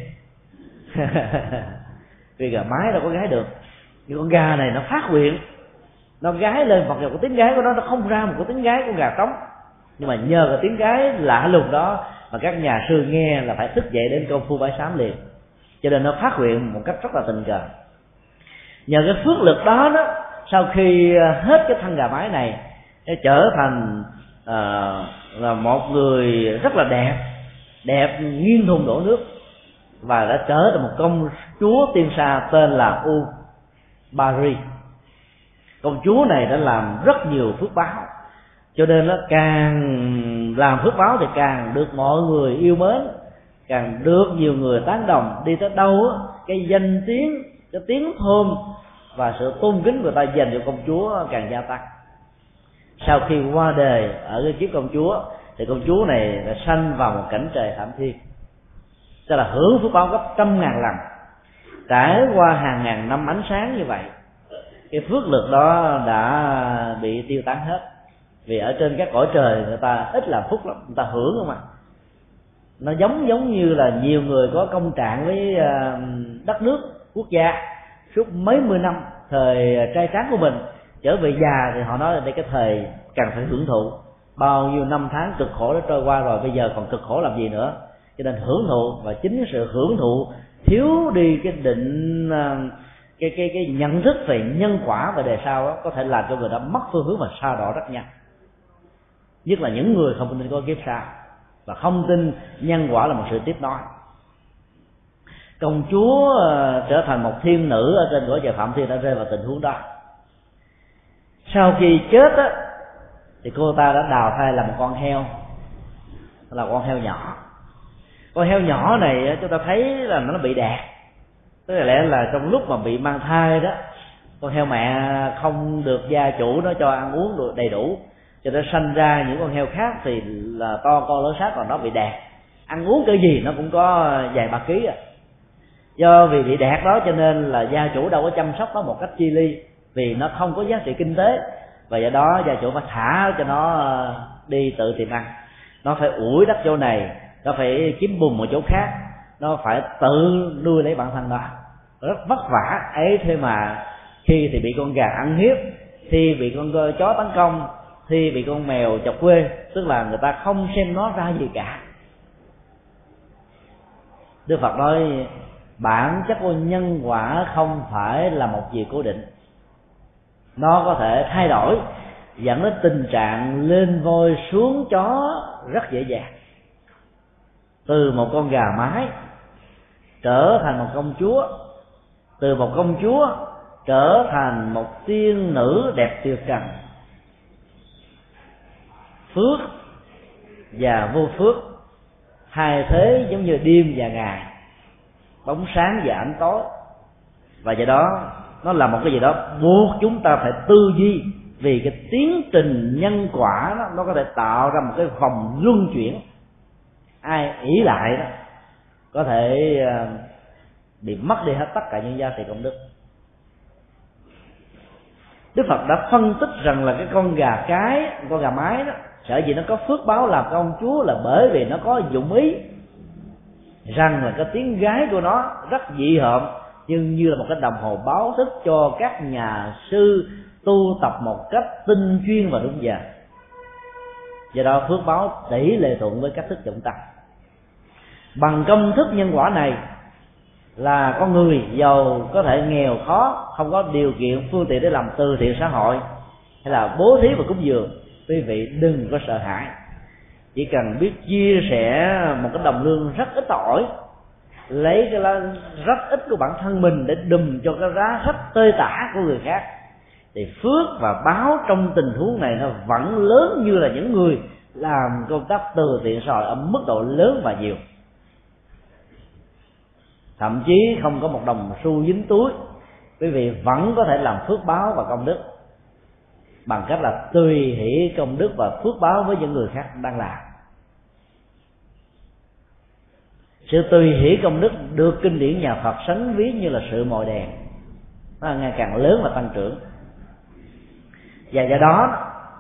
Speaker 1: Vì gà mái đâu có gái được, nhưng con gà này nó phát nguyện, nó gái lên, mặc dù cái tiếng gái của nó nó không ra một cái tiếng gái của gà trống, nhưng mà nhờ cái tiếng gái lạ lùng đó mà các nhà sư nghe là phải thức dậy đến công phu bái sám liền. Cho nên nó phát nguyện một cách rất là tình cờ. Nhờ cái phước lực đó đó, sau khi hết cái thân gà mái này, nó trở thành uh, là một người rất là đẹp, đẹp nghiêng thùng đổ nước, và đã trở thành một công chúa tiên sa tên là U Bari. Công chúa này đã làm rất nhiều phước báo, cho nên nó càng làm phước báo thì càng được mọi người yêu mến, càng được nhiều người tán đồng. Đi tới đâu cái danh tiếng, cái tiếng thơm và sự tôn kính người ta dành cho công chúa càng gia tăng. Sau khi qua đời ở cái kiếp công chúa thì công chúa này đã sanh vào một cảnh trời thảm thiên, tức là hưởng phước báo gấp trăm ngàn lần. Trải qua hàng ngàn năm ánh sáng như vậy, cái phước lực đó đã bị tiêu tán hết. Vì ở trên các cõi trời người ta ít làm phúc lắm, người ta hưởng không à. Nó giống giống như là nhiều người có công trạng với đất nước, quốc gia suốt mấy mươi năm thời trai tráng của mình, trở về già thì họ nói là đây cái thời cần phải hưởng thụ. Bao nhiêu năm tháng cực khổ đã trôi qua rồi, bây giờ còn cực khổ làm gì nữa. Cho nên hưởng thụ, và chính sự hưởng thụ thiếu đi cái định cái cái cái nhận thức về nhân quả và đề sau đó, có thể làm cho người ta mất phương hướng và sa đọa rất nhanh. Nhất là những người không tin có kiếp sau và không tin nhân quả là một sự tiếp nối. Công chúa trở thành một thiên nữ ở trên cõi trời Phạm Thiên đã rơi vào tình huống đó. Sau khi chết á, thì cô ta đã đào thai là một con heo, là con heo nhỏ. Con heo nhỏ này chúng ta thấy là nó bị đẹt, tức là lẽ là trong lúc mà bị mang thai đó, con heo mẹ không được gia chủ nó cho ăn uống được đầy đủ, cho nên sanh ra những con heo khác thì là to con lớn sát, còn nó bị đẹt, ăn uống cái gì nó cũng có vài ba ký à. Do vì bị đẹt đó cho nên là gia chủ đâu có chăm sóc nó một cách chi ly, vì nó không có giá trị kinh tế, và do đó gia chủ phải thả cho nó đi tự tìm ăn. Nó phải ủi đất chỗ này, nó phải kiếm bùn một chỗ khác, nó phải tự nuôi lấy bản thân đó, rất vất vả ấy. Thế mà khi thì bị con gà ăn hiếp, khi bị con chó tấn công, khi bị con mèo chọc quê, tức là người ta không xem nó ra gì cả. Đức Phật nói bản chất của nhân quả không phải là một gì cố định, nó có thể thay đổi, dẫn đến tình trạng lên voi xuống chó rất dễ dàng. Từ một con gà mái trở thành một công chúa, từ một công chúa trở thành một tiên nữ đẹp tuyệt trần. Phước và vô phước hai thế giống như đêm và ngày, bóng sáng và ánh tối, và do đó nó là một cái gì đó buộc chúng ta phải tư duy, vì cái tiến trình nhân quả đó, nó có thể tạo ra một cái vòng luân chuyển. Ai ỷ lại đó có thể bị mất đi hết tất cả những giá trị công đức. Đức Phật đã phân tích rằng là cái con gà cái, con gà mái đó, sở dĩ nó có phước báo làm công chúa là bởi vì nó có dụng ý. rằng là cái tiếng gái của nó rất dị hợm, nhưng như là một cái đồng hồ báo thức cho các nhà sư tu tập một cách tinh chuyên và đúng giờ. Do đó phước báo tỷ lệ thuận với cách thức dụng tâm. Bằng công thức nhân quả này là con người giàu có thể nghèo khó, không có điều kiện phương tiện để làm từ thiện xã hội hay là bố thí và cúng dường, quý vị đừng có sợ hãi. Chỉ cần biết chia sẻ một cái đồng lương rất ít ỏi, lấy cái lá rất ít của bản thân mình để đùm cho cái giá rất tơi tả của người khác, thì phước và báo trong tình huống này nó vẫn lớn như là những người làm công tác từ thiện xã hội ở mức độ lớn và nhiều. Thậm chí không có một đồng xu dính túi, quý vị vẫn có thể làm phước báo và công đức bằng cách là tùy hỷ công đức và phước báo với những người khác đang làm. Sự tùy hỷ công đức được kinh điển nhà Phật sánh ví như là sự mồi đèn, nó ngày càng lớn và tăng trưởng. Và do đó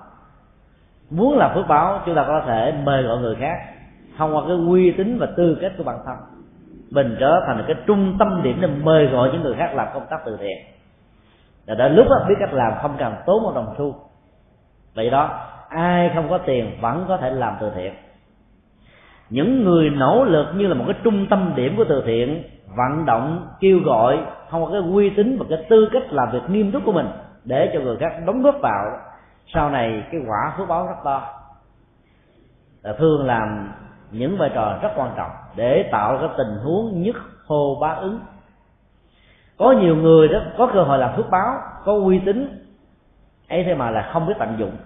Speaker 1: muốn làm phước báo, chúng ta có thể mời gọi người khác thông qua cái uy tín và tư cách của bản thân mình, trở thành cái trung tâm điểm để mời gọi những người khác làm công tác từ thiện. Và đến lúc đó biết cách làm, không cần tốn một đồng xu. Vậy đó, ai không có tiền vẫn có thể làm từ thiện. Những người nỗ lực như là một cái trung tâm điểm của từ thiện, vận động kêu gọi thông qua cái uy tín và cái tư cách làm việc nghiêm túc của mình để cho người khác đóng góp vào, sau này cái quả phước báo rất to. Là thường làm những vai trò rất quan trọng để tạo cái tình huống nhất hô bá ứng. Có nhiều người đó có cơ hội làm phước báo, có uy tín ấy, thế mà là không biết tận dụng.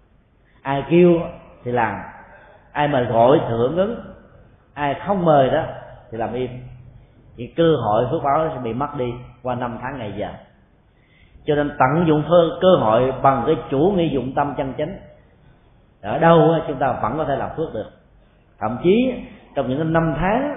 Speaker 1: Ai kêu thì làm, ai mời gọi thì hưởng ứng, ai không mời đó thì làm im. Thì cơ hội phước báo sẽ bị mất đi qua năm tháng ngày giờ. Cho nên tận dụng cơ hội bằng cái chủ nghĩa dụng tâm chân chánh, ở đâu chúng ta vẫn có thể làm phước được. Thậm chí trong những năm tháng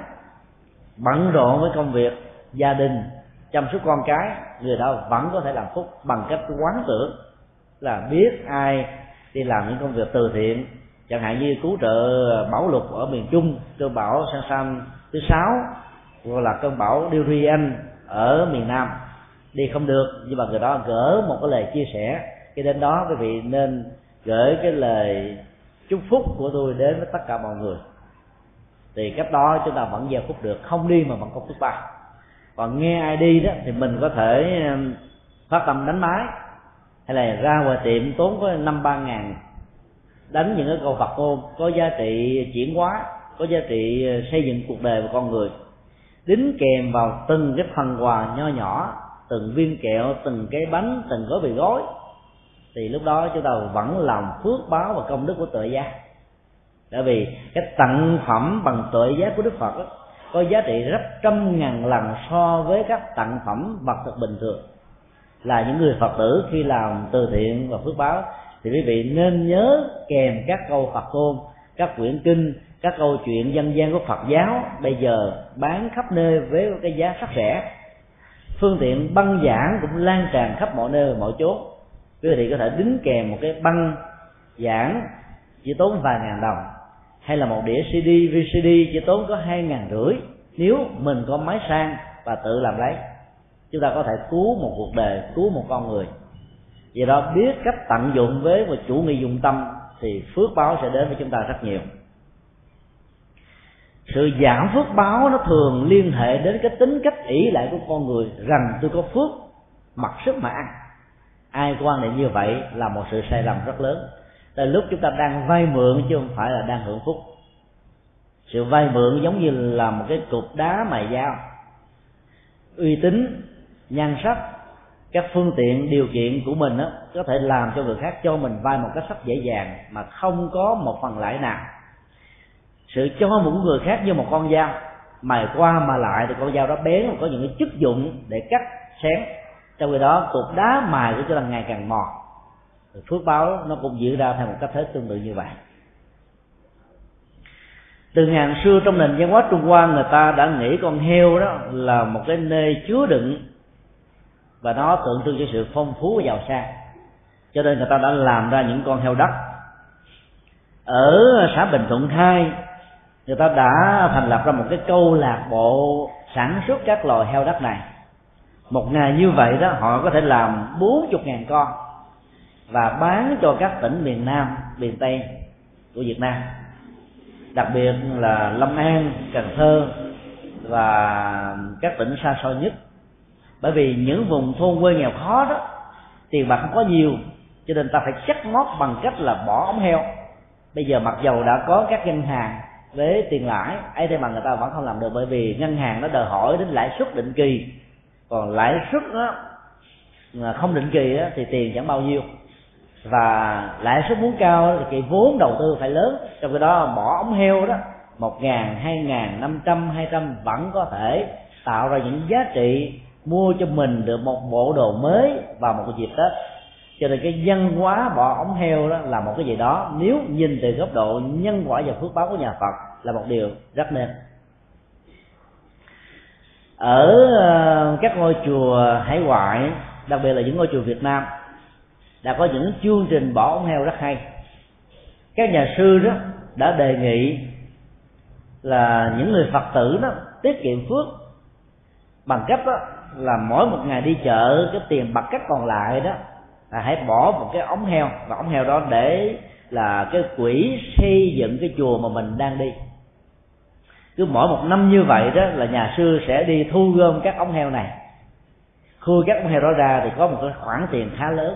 Speaker 1: bận rộn với công việc gia đình, chăm sóc con cái, người đó vẫn có thể làm phúc bằng cách quán tưởng, là biết ai đi làm những công việc từ thiện, chẳng hạn như cứu trợ bão lụt ở miền Trung, cơn bão San San thứ sáu, hoặc là cơn bão Dorian ở miền Nam, đi không được, nhưng mà người đó gửi một cái lời chia sẻ. Cái đến đó quý vị nên gửi cái lời chúc phúc của tôi đến với tất cả mọi người, thì cách đó chúng ta vẫn gieo phúc được. Không đi mà vẫn có phước báo. Còn nghe ai đi đó thì mình có thể phát tâm đánh máy, hay là ra ngoài tiệm tốn có năm ba ngàn đánh những cái câu Phật ngôn có giá trị chuyển hóa, có giá trị xây dựng cuộc đời của con người, đính kèm vào từng cái phần quà nho nhỏ, từng viên kẹo, từng cái bánh, từng gói bì gói, thì lúc đó chúng ta vẫn làm phước báo và công đức của tuệ giác. Bởi vì cái tặng phẩm bằng tuệ giác của Đức Phật đó, có giá trị rất trăm ngàn lần so với các tặng phẩm vật thực bình thường. Là những người Phật tử khi làm từ thiện và phước báo thì quý vị nên nhớ kèm các câu Phật ngôn, các quyển kinh, các câu chuyện dân gian của Phật giáo bây giờ bán khắp nơi với cái giá rất rẻ. Phương tiện băng giảng cũng lan tràn khắp mọi nơi mọi chốn. Quý vị có thể đính kèm một cái băng giảng chỉ tốn vài ngàn đồng, hay là một đĩa xê đê, vê xê đê chỉ tốn có hai ngàn rưỡi. Nếu mình có máy sang và tự làm lấy, chúng ta có thể cứu một cuộc đời, cứu một con người. Vì đó biết cách tận dụng với một chủ nghĩa dụng tâm thì phước báo sẽ đến với chúng ta rất nhiều. Sự giảm phước báo nó thường liên hệ đến cái tính cách ỷ lại của con người, rằng tôi có phước mặc sức mà ăn. Ai quan niệm như vậy là một sự sai lầm rất lớn. Tại lúc chúng ta đang vay mượn chứ không phải là đang hưởng phúc. Sự vay mượn giống như là một cái cục đá mài dao. Uy tín, nhan sắc, các phương tiện điều kiện của mình đó, có thể làm cho người khác cho mình vay một cách rất dễ dàng mà không có một phần lãi nào. Sự cho một người khác như một con dao, mài qua mà lại thì con dao đó bén và có những cái chức dụng để cắt xén. Trong khi đó cục đá mài của chúng ta ngày càng mòn. Phước báo nó cũng diễn ra theo một cách thế tương tự như vậy. Từ ngàn xưa trong nền văn hóa Trung Hoa, người ta đã nghĩ con heo đó là một cái nơi chứa đựng, và nó tượng trưng cho sự phong phú và giàu sang. Cho nên người ta đã làm ra những con heo đất. Ở xã Bình Thuận hai người ta đã thành lập ra một cái câu lạc bộ sản xuất các loài heo đất này. Một ngày như vậy đó, họ có thể làm bốn mươi ngàn con và bán cho các tỉnh miền Nam, miền Tây của Việt Nam, đặc biệt là Long An, Cần Thơ và các tỉnh xa xôi nhất. Bởi vì những vùng thôn quê nghèo khó đó, tiền bạc không có nhiều, cho nên ta phải chắc mót bằng cách là bỏ ống heo. Bây giờ mặc dầu đã có các ngân hàng với tiền lãi ấy, thế mà người ta vẫn không làm được, bởi vì ngân hàng nó đòi hỏi đến lãi suất định kỳ, còn lãi suất đó không định kỳ đó, thì tiền chẳng bao nhiêu, và lãi suất muốn cao thì cái vốn đầu tư phải lớn. Trong khi đó bỏ ống heo đó một ngàn, hai ngàn, năm trăm, hai trăm vẫn có thể tạo ra những giá trị mua cho mình được một bộ đồ mới vào một cái dịp Tết. Cho nên cái văn hóa bỏ ống heo đó là một cái gì đó, nếu nhìn từ góc độ nhân quả và phước báo của nhà Phật, là một điều rất nên. Ở các ngôi chùa hải ngoại, đặc biệt là những ngôi chùa Việt Nam, đã có những chương trình bỏ ống heo rất hay. Các nhà sư đó đã đề nghị là những người Phật tử đó tiết kiệm phước bằng cách đó là mỗi một ngày đi chợ, cái tiền bạc cách còn lại đó là hãy bỏ một cái ống heo, và ống heo đó để là cái quỹ xây dựng cái chùa mà mình đang đi. Cứ mỗi một năm như vậy đó là nhà sư sẽ đi thu gom các ống heo này, khui các ống heo đó ra thì có một cái khoản tiền khá lớn.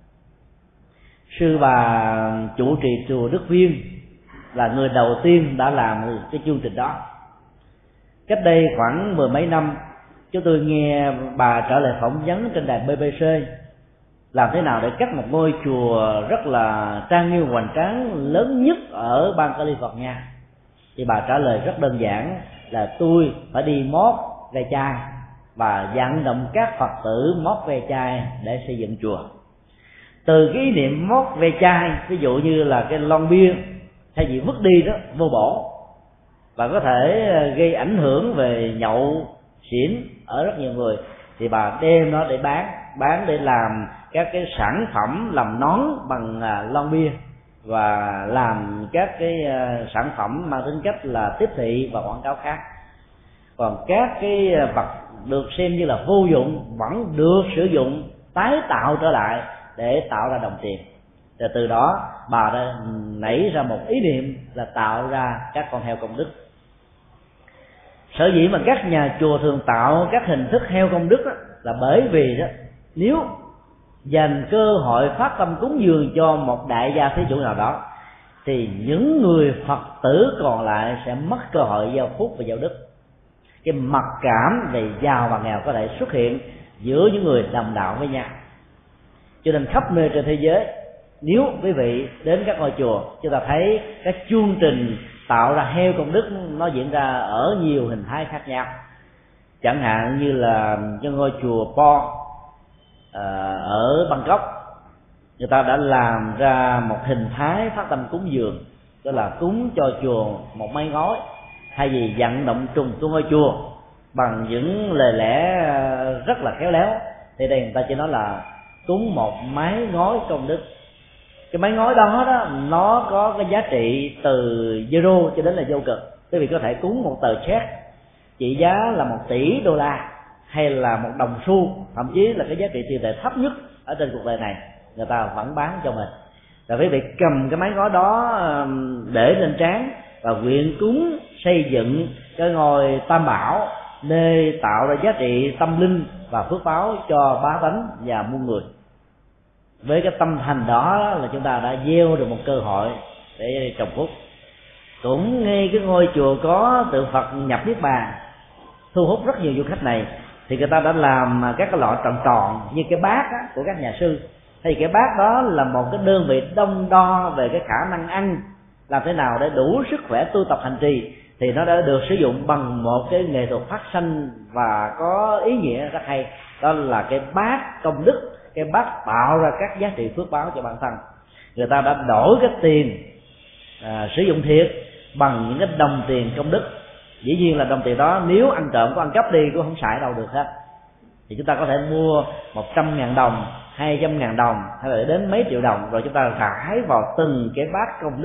Speaker 1: Sư bà chủ trì chùa Đức Viên là người đầu tiên đã làm cái chương trình đó. Cách đây khoảng mười mấy năm, chúng tôi nghe bà trở lại phỏng vấn trên đài bê bê xê làm thế nào để cắt một ngôi chùa rất là trang nghiêm hoành tráng lớn nhất ở bang California. Thì bà trả lời rất đơn giản là tôi phải đi mót ve chai và vận động các Phật tử mót ve chai để xây dựng chùa. Từ cái ý niệm mót ve chai, ví dụ như là cái lon bia thay vì vứt đi đó vô bổ, và có thể gây ảnh hưởng về nhậu xỉn ở rất nhiều người, thì bà đem nó để bán bán để làm các cái sản phẩm làm nón bằng lon bia và làm các cái sản phẩm mang tính cách là tiếp thị và quảng cáo khác. Còn các cái vật được xem như là vô dụng vẫn được sử dụng tái tạo trở lại để tạo ra đồng tiền. Và từ đó bà đã nảy ra một ý niệm là tạo ra các con heo công đức. Sở dĩ mà các nhà chùa thường tạo các hình thức heo công đức đó, là bởi vì đó, nếu dành cơ hội phát tâm cúng dường cho một đại gia thí chủ nào đó, thì những người Phật tử còn lại sẽ mất cơ hội giao phúc và giao đức. Cái mặc cảm về giàu và nghèo có thể xuất hiện giữa những người đồng đạo với nhau. Cho nên khắp nơi trên thế giới, nếu quý vị đến các ngôi chùa, chúng ta thấy các chương trình tạo ra heo công đức nó diễn ra ở nhiều hình thái khác nhau. Chẳng hạn như là cái ngôi chùa Po ở Bangkok, người ta đã làm ra một hình thái phát tâm cúng dường, đó là cúng cho chùa một mái ngói, thay vì vận động trùng tu ngôi chùa bằng những lời lẽ rất là khéo léo, thì đây người ta chỉ nói là cúng một mái ngói công đức. Cái mái ngói đó đó nó có cái giá trị từ zero cho đến là vô cực. Quý vị có thể cúng một tờ check trị giá là một tỷ đô la, hay là một đồng xu, thậm chí là cái giá trị tiền tệ thấp nhất ở trên cuộc đời này, người ta vẫn bán cho mình. Và quý vị cầm cái mái ngói đó để lên trán và nguyện cúng xây dựng cái ngôi Tam Bảo, nơi tạo ra giá trị tâm linh và phước báo cho bá tánh và muôn người. Với cái tâm thành đó là chúng ta đã gieo được một cơ hội để trồng phúc. Cũng ngay cái ngôi chùa có tượng Phật nhập niết bàn thu hút rất nhiều du khách này, thì người ta đã làm các cái lọ tròn tròn như cái bát á, của các nhà sư. Thì cái bát đó là một cái đơn vị đong đo về cái khả năng ăn, làm thế nào để đủ sức khỏe tu tập hành trì, thì nó đã được sử dụng bằng một cái nghệ thuật phát sanh và có ý nghĩa rất hay. Đó là cái bát công đức, cái bát tạo ra các giá trị phước báo cho bản thân. Người ta đã đổi cái tiền à, sử dụng thiệt bằng những cái đồng tiền công đức. Dĩ nhiên là đồng tiền đó nếu ăn trộm có ăn cắp đi cũng không xài đâu được hết. Thì chúng ta có thể mua một trăm ngàn đồng, hai trăm ngàn đồng, hay là đến mấy triệu đồng, rồi chúng ta rải vào từng cái bát công đức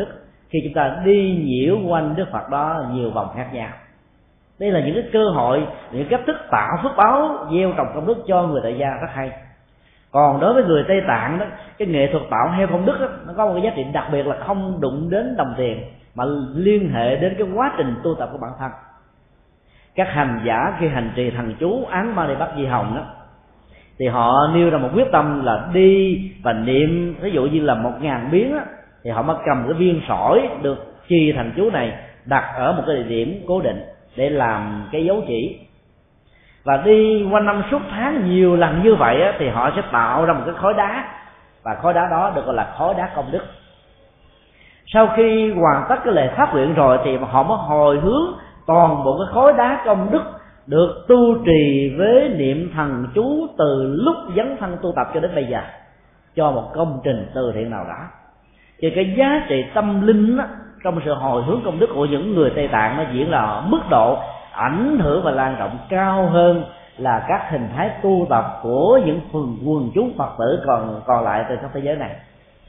Speaker 1: khi chúng ta đi nhiễu quanh Đức Phật đó nhiều vòng khác nhau. Đây là những cái cơ hội, những cách thức tạo phước báo, gieo trồng công đức cho người tại gia rất hay. Còn đối với người Tây Tạng đó, cái nghệ thuật tạo heo công đức đó, nó có một cái giá trị đặc biệt là không đụng đến đồng tiền, mà liên hệ đến cái quá trình tu tập của bản thân. Các hành giả khi hành trì thần chú án Mani Bắt Di Hồng đó, thì họ nêu ra một quyết tâm là đi và niệm, ví dụ như là một ngàn biến đó, thì họ mới cầm cái viên sỏi được trì thần chú này đặt ở một cái địa điểm cố định để làm cái dấu chỉ, và đi quanh năm suốt tháng nhiều lần như vậy á, thì họ sẽ tạo ra một cái khối đá, và khối đá đó được gọi là khối đá công đức. Sau khi hoàn tất cái lễ phát nguyện rồi thì họ mới hồi hướng toàn bộ cái khối đá công đức được tu trì với niệm thần chú từ lúc dấn thân tu tập cho đến bây giờ cho một công trình từ thiện nào đó. Thì cái giá trị tâm linh á, trong sự hồi hướng công đức của những người Tây Tạng nó diễn là mức độ ảnh hưởng và lan rộng cao hơn là các hình thái tu tập của những phần quần chúng Phật tử còn còn lại trên khắp thế giới này.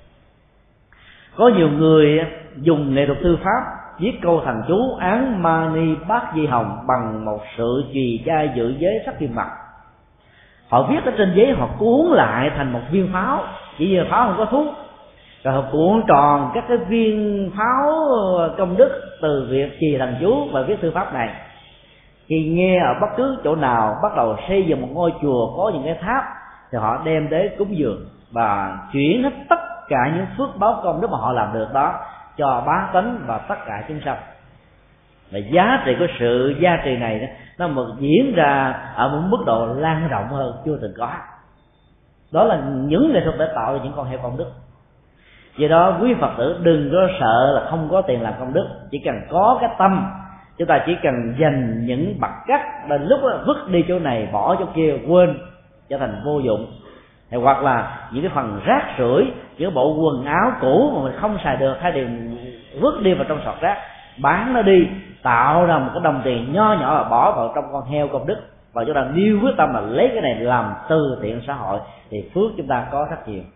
Speaker 1: Có nhiều người dùng nghệ thuật thư pháp viết câu thần chú án Mani Bát Di Hồng bằng một sự trì chai giữ giới sắc kim mật. Họ viết ở trên giấy, họ cuốn lại thành một viên pháo, chỉ như pháo không có thuốc, rồi họ cuộn tròn các cái viên pháo công đức từ việc trì thần chú và viết thư pháp này. Khi nghe ở bất cứ chỗ nào bắt đầu xây dựng một ngôi chùa có những cái tháp thì họ đem tới cúng dường và chuyển hết tất cả những phước báo công đức mà họ làm được đó cho bá tánh và tất cả chúng sanh. Và giá trị của sự gia trì này đó, nó một diễn ra ở một mức độ lan rộng hơn chưa từng có. Đó là những nghệ thuật để tạo ra những con heo công đức. Do đó quý Phật tử đừng có sợ là không có tiền làm công đức, chỉ cần có cái tâm, chúng ta chỉ cần dành những bậc cắt, đến lúc đó, vứt đi chỗ này bỏ chỗ kia, quên trở thành vô dụng. Thì hoặc là những cái phần rác rưởi, những bộ quần áo cũ mà mình không xài được, hay đều vứt đi vào trong sọt rác, bán nó đi, tạo ra một cái đồng tiền nho nhỏ và bỏ vào trong con heo công đức, và chúng ta nêu quyết tâm là lấy cái này làm từ thiện xã hội, thì phước chúng ta có rất nhiều.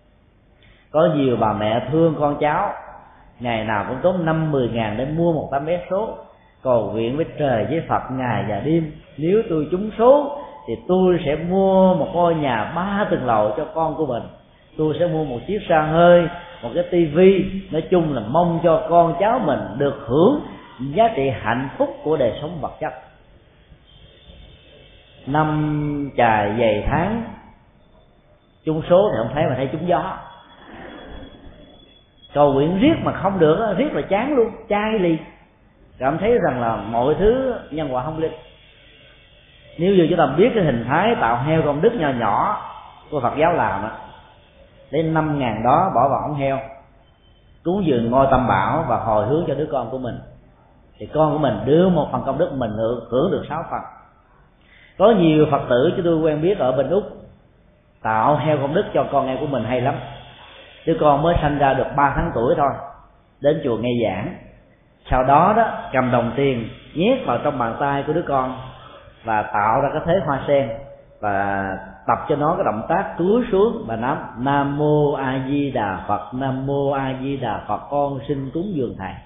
Speaker 1: Có nhiều bà mẹ thương con cháu, ngày nào cũng tốn năm mười ngàn để mua một tấm vé số, cầu nguyện với trời với Phật ngày và đêm, nếu tôi trúng số thì tôi sẽ mua một ngôi nhà ba tầng lầu cho con của mình, tôi sẽ mua một chiếc xe hơi, một cái tivi, nói chung là mong cho con cháu mình được hưởng giá trị hạnh phúc của đời sống vật chất. Năm chài dày tháng trúng số thì không thấy, mà thấy trúng gió. Cầu nguyện riết mà không được, riết là chán luôn, chai liền, cảm thấy rằng là mọi thứ nhân quả không linh. Nếu như chúng ta biết cái hình thái tạo heo công đức nhỏ nhỏ của Phật giáo làm á, đến năm ngàn đó bỏ vào ống heo, cúng dường ngôi tam bảo và hồi hướng cho đứa con của mình, thì con của mình đưa một phần công đức, mình hưởng được sáu phần. Có nhiều Phật tử chúng tôi quen biết ở bên Úc tạo heo công đức cho con em của mình hay lắm. Đứa con mới sanh ra được ba tháng tuổi thôi, đến chùa nghe giảng, sau đó đó cầm đồng tiền nhét vào trong bàn tay của đứa con và tạo ra cái thế hoa sen, và tập cho nó cái động tác cúi xuống và nói Nam Mô A Di Đà Phật, Nam Mô A Di Đà Phật, con xin cúng dường thầy.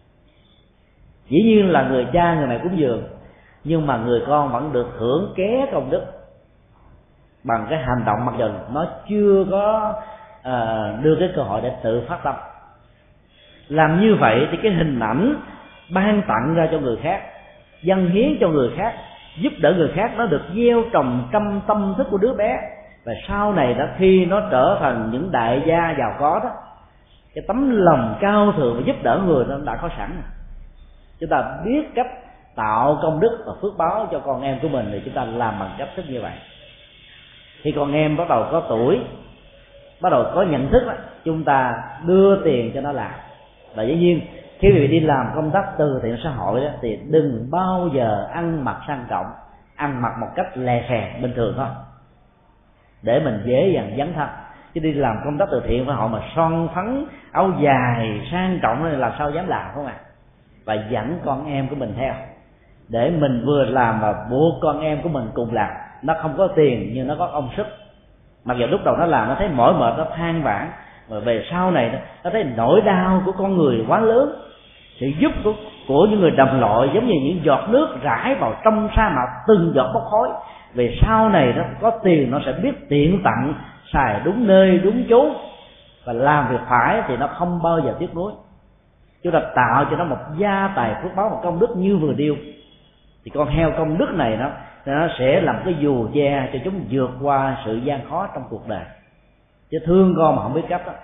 Speaker 1: Dĩ nhiên là người cha người mẹ cúng dường, nhưng mà người con vẫn được hưởng ké công đức bằng cái hành động mặc dù nó chưa có uh, đưa cái cơ hội để tự phát tâm. Làm như vậy thì cái hình ảnh ban tặng ra cho người khác, dâng hiến cho người khác, giúp đỡ người khác, nó được gieo trồng trong tâm thức của đứa bé, và sau này đó khi nó trở thành những đại gia giàu có đó, cái tấm lòng cao thượng và giúp đỡ người nó đã có sẵn. Chúng ta biết cách tạo công đức và phước báo cho con em của mình thì chúng ta làm bằng cách thức như vậy. Khi con em bắt đầu có tuổi, bắt đầu có nhận thức đó, chúng ta đưa tiền cho nó làm. Và dĩ nhiên khi mình đi làm công tác từ thiện xã hội đó, thì đừng bao giờ ăn mặc sang trọng, ăn mặc một cách lè khè bình thường thôi, để mình dễ dàng dấn thân. Chứ đi làm công tác từ thiện với họ mà son phấn áo dài sang trọng này làm sao dám làm, không ạ? À? Và dẫn con em của mình theo, để mình vừa làm và buộc con em của mình cùng làm. Nó không có tiền nhưng nó có công sức. Mặc dù lúc đầu nó làm nó thấy mỏi mệt, nó than vãn, mà về sau này đó, nó thấy nỗi đau của con người quá lớn. Sự giúp của, của những người đồng loại giống như những giọt nước rải vào trong sa mạc, từng giọt bốc khói. Về sau này đó có tiền nó sẽ biết tiện tặng, xài đúng nơi đúng chỗ và làm việc phải thì nó không bao giờ tiếc nuối. Chúng ta tạo cho nó một gia tài phước báo, một công đức như vừa điêu, thì con heo công đức này nó nó sẽ làm cái dù che cho chúng vượt qua sự gian khó trong cuộc đời. Chứ thương con mà không biết cách đó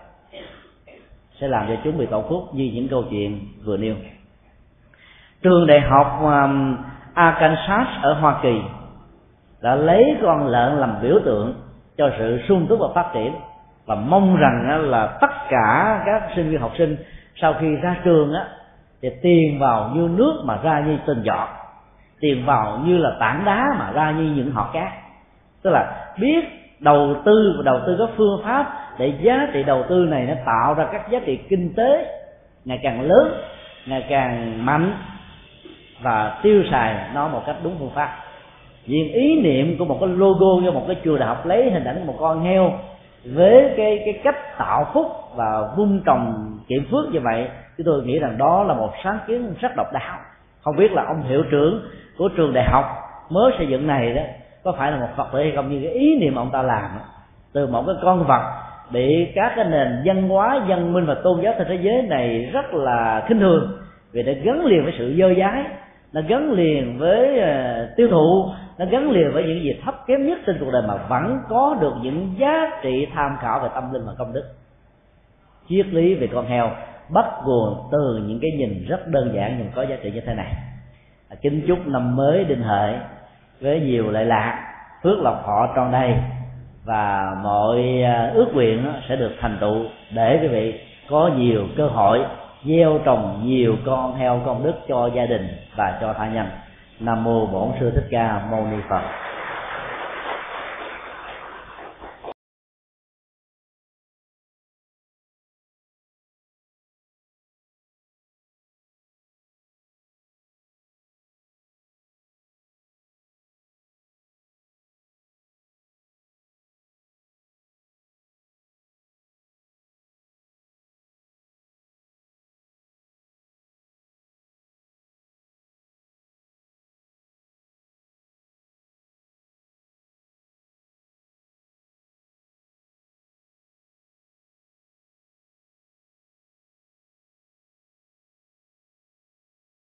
Speaker 1: sẽ làm cho chúng bị tổn phước, như những câu chuyện vừa nêu. Trường đại học um, Arkansas ở Hoa Kỳ đã lấy con lợn làm biểu tượng cho sự sung túc và phát triển, và mong rằng là tất cả các sinh viên học sinh sau khi ra trường á thì tiền vào như nước mà ra như từng giọt, tiền vào như là tảng đá mà ra như những hạt cát. Tức là biết đầu tư và đầu tư các phương pháp để giá trị đầu tư này nó tạo ra các giá trị kinh tế ngày càng lớn, ngày càng mạnh, và tiêu xài nó một cách đúng phương pháp. Vì ý niệm của một cái logo cho một cái trường đại học lấy hình ảnh của một con heo với cái cái cách tạo phúc và vun trồng kiệm phước như vậy, chúng tôi nghĩ rằng đó là một sáng kiến rất độc đáo. Không biết là ông hiệu trưởng của trường đại học mới xây dựng này đó có phải là một Phật tử hay không, như cái ý niệm ông ta làm từ một cái con vật bị các cái nền văn hóa, văn minh và tôn giáo trên thế giới này rất là khinh thường, vì nó gắn liền với sự dơ dái, nó gắn liền với uh, tiêu thụ, nó gắn liền với những gì thấp kém nhất trên cuộc đời, mà vẫn có được những giá trị tham khảo về tâm linh và công đức. Triết lý về con heo bắt nguồn từ những cái nhìn rất đơn giản nhưng có giá trị như thế này. Kính chúc năm mới Đinh Hợi với nhiều lợi lạc, phước lộc thọ tròn đầy, và mọi ước nguyện sẽ được thành tựu, để quý vị có nhiều cơ hội gieo trồng nhiều con heo công đức cho gia đình và cho tha nhân. Nam mô Bổn Sư Thích Ca Mâu Ni Phật.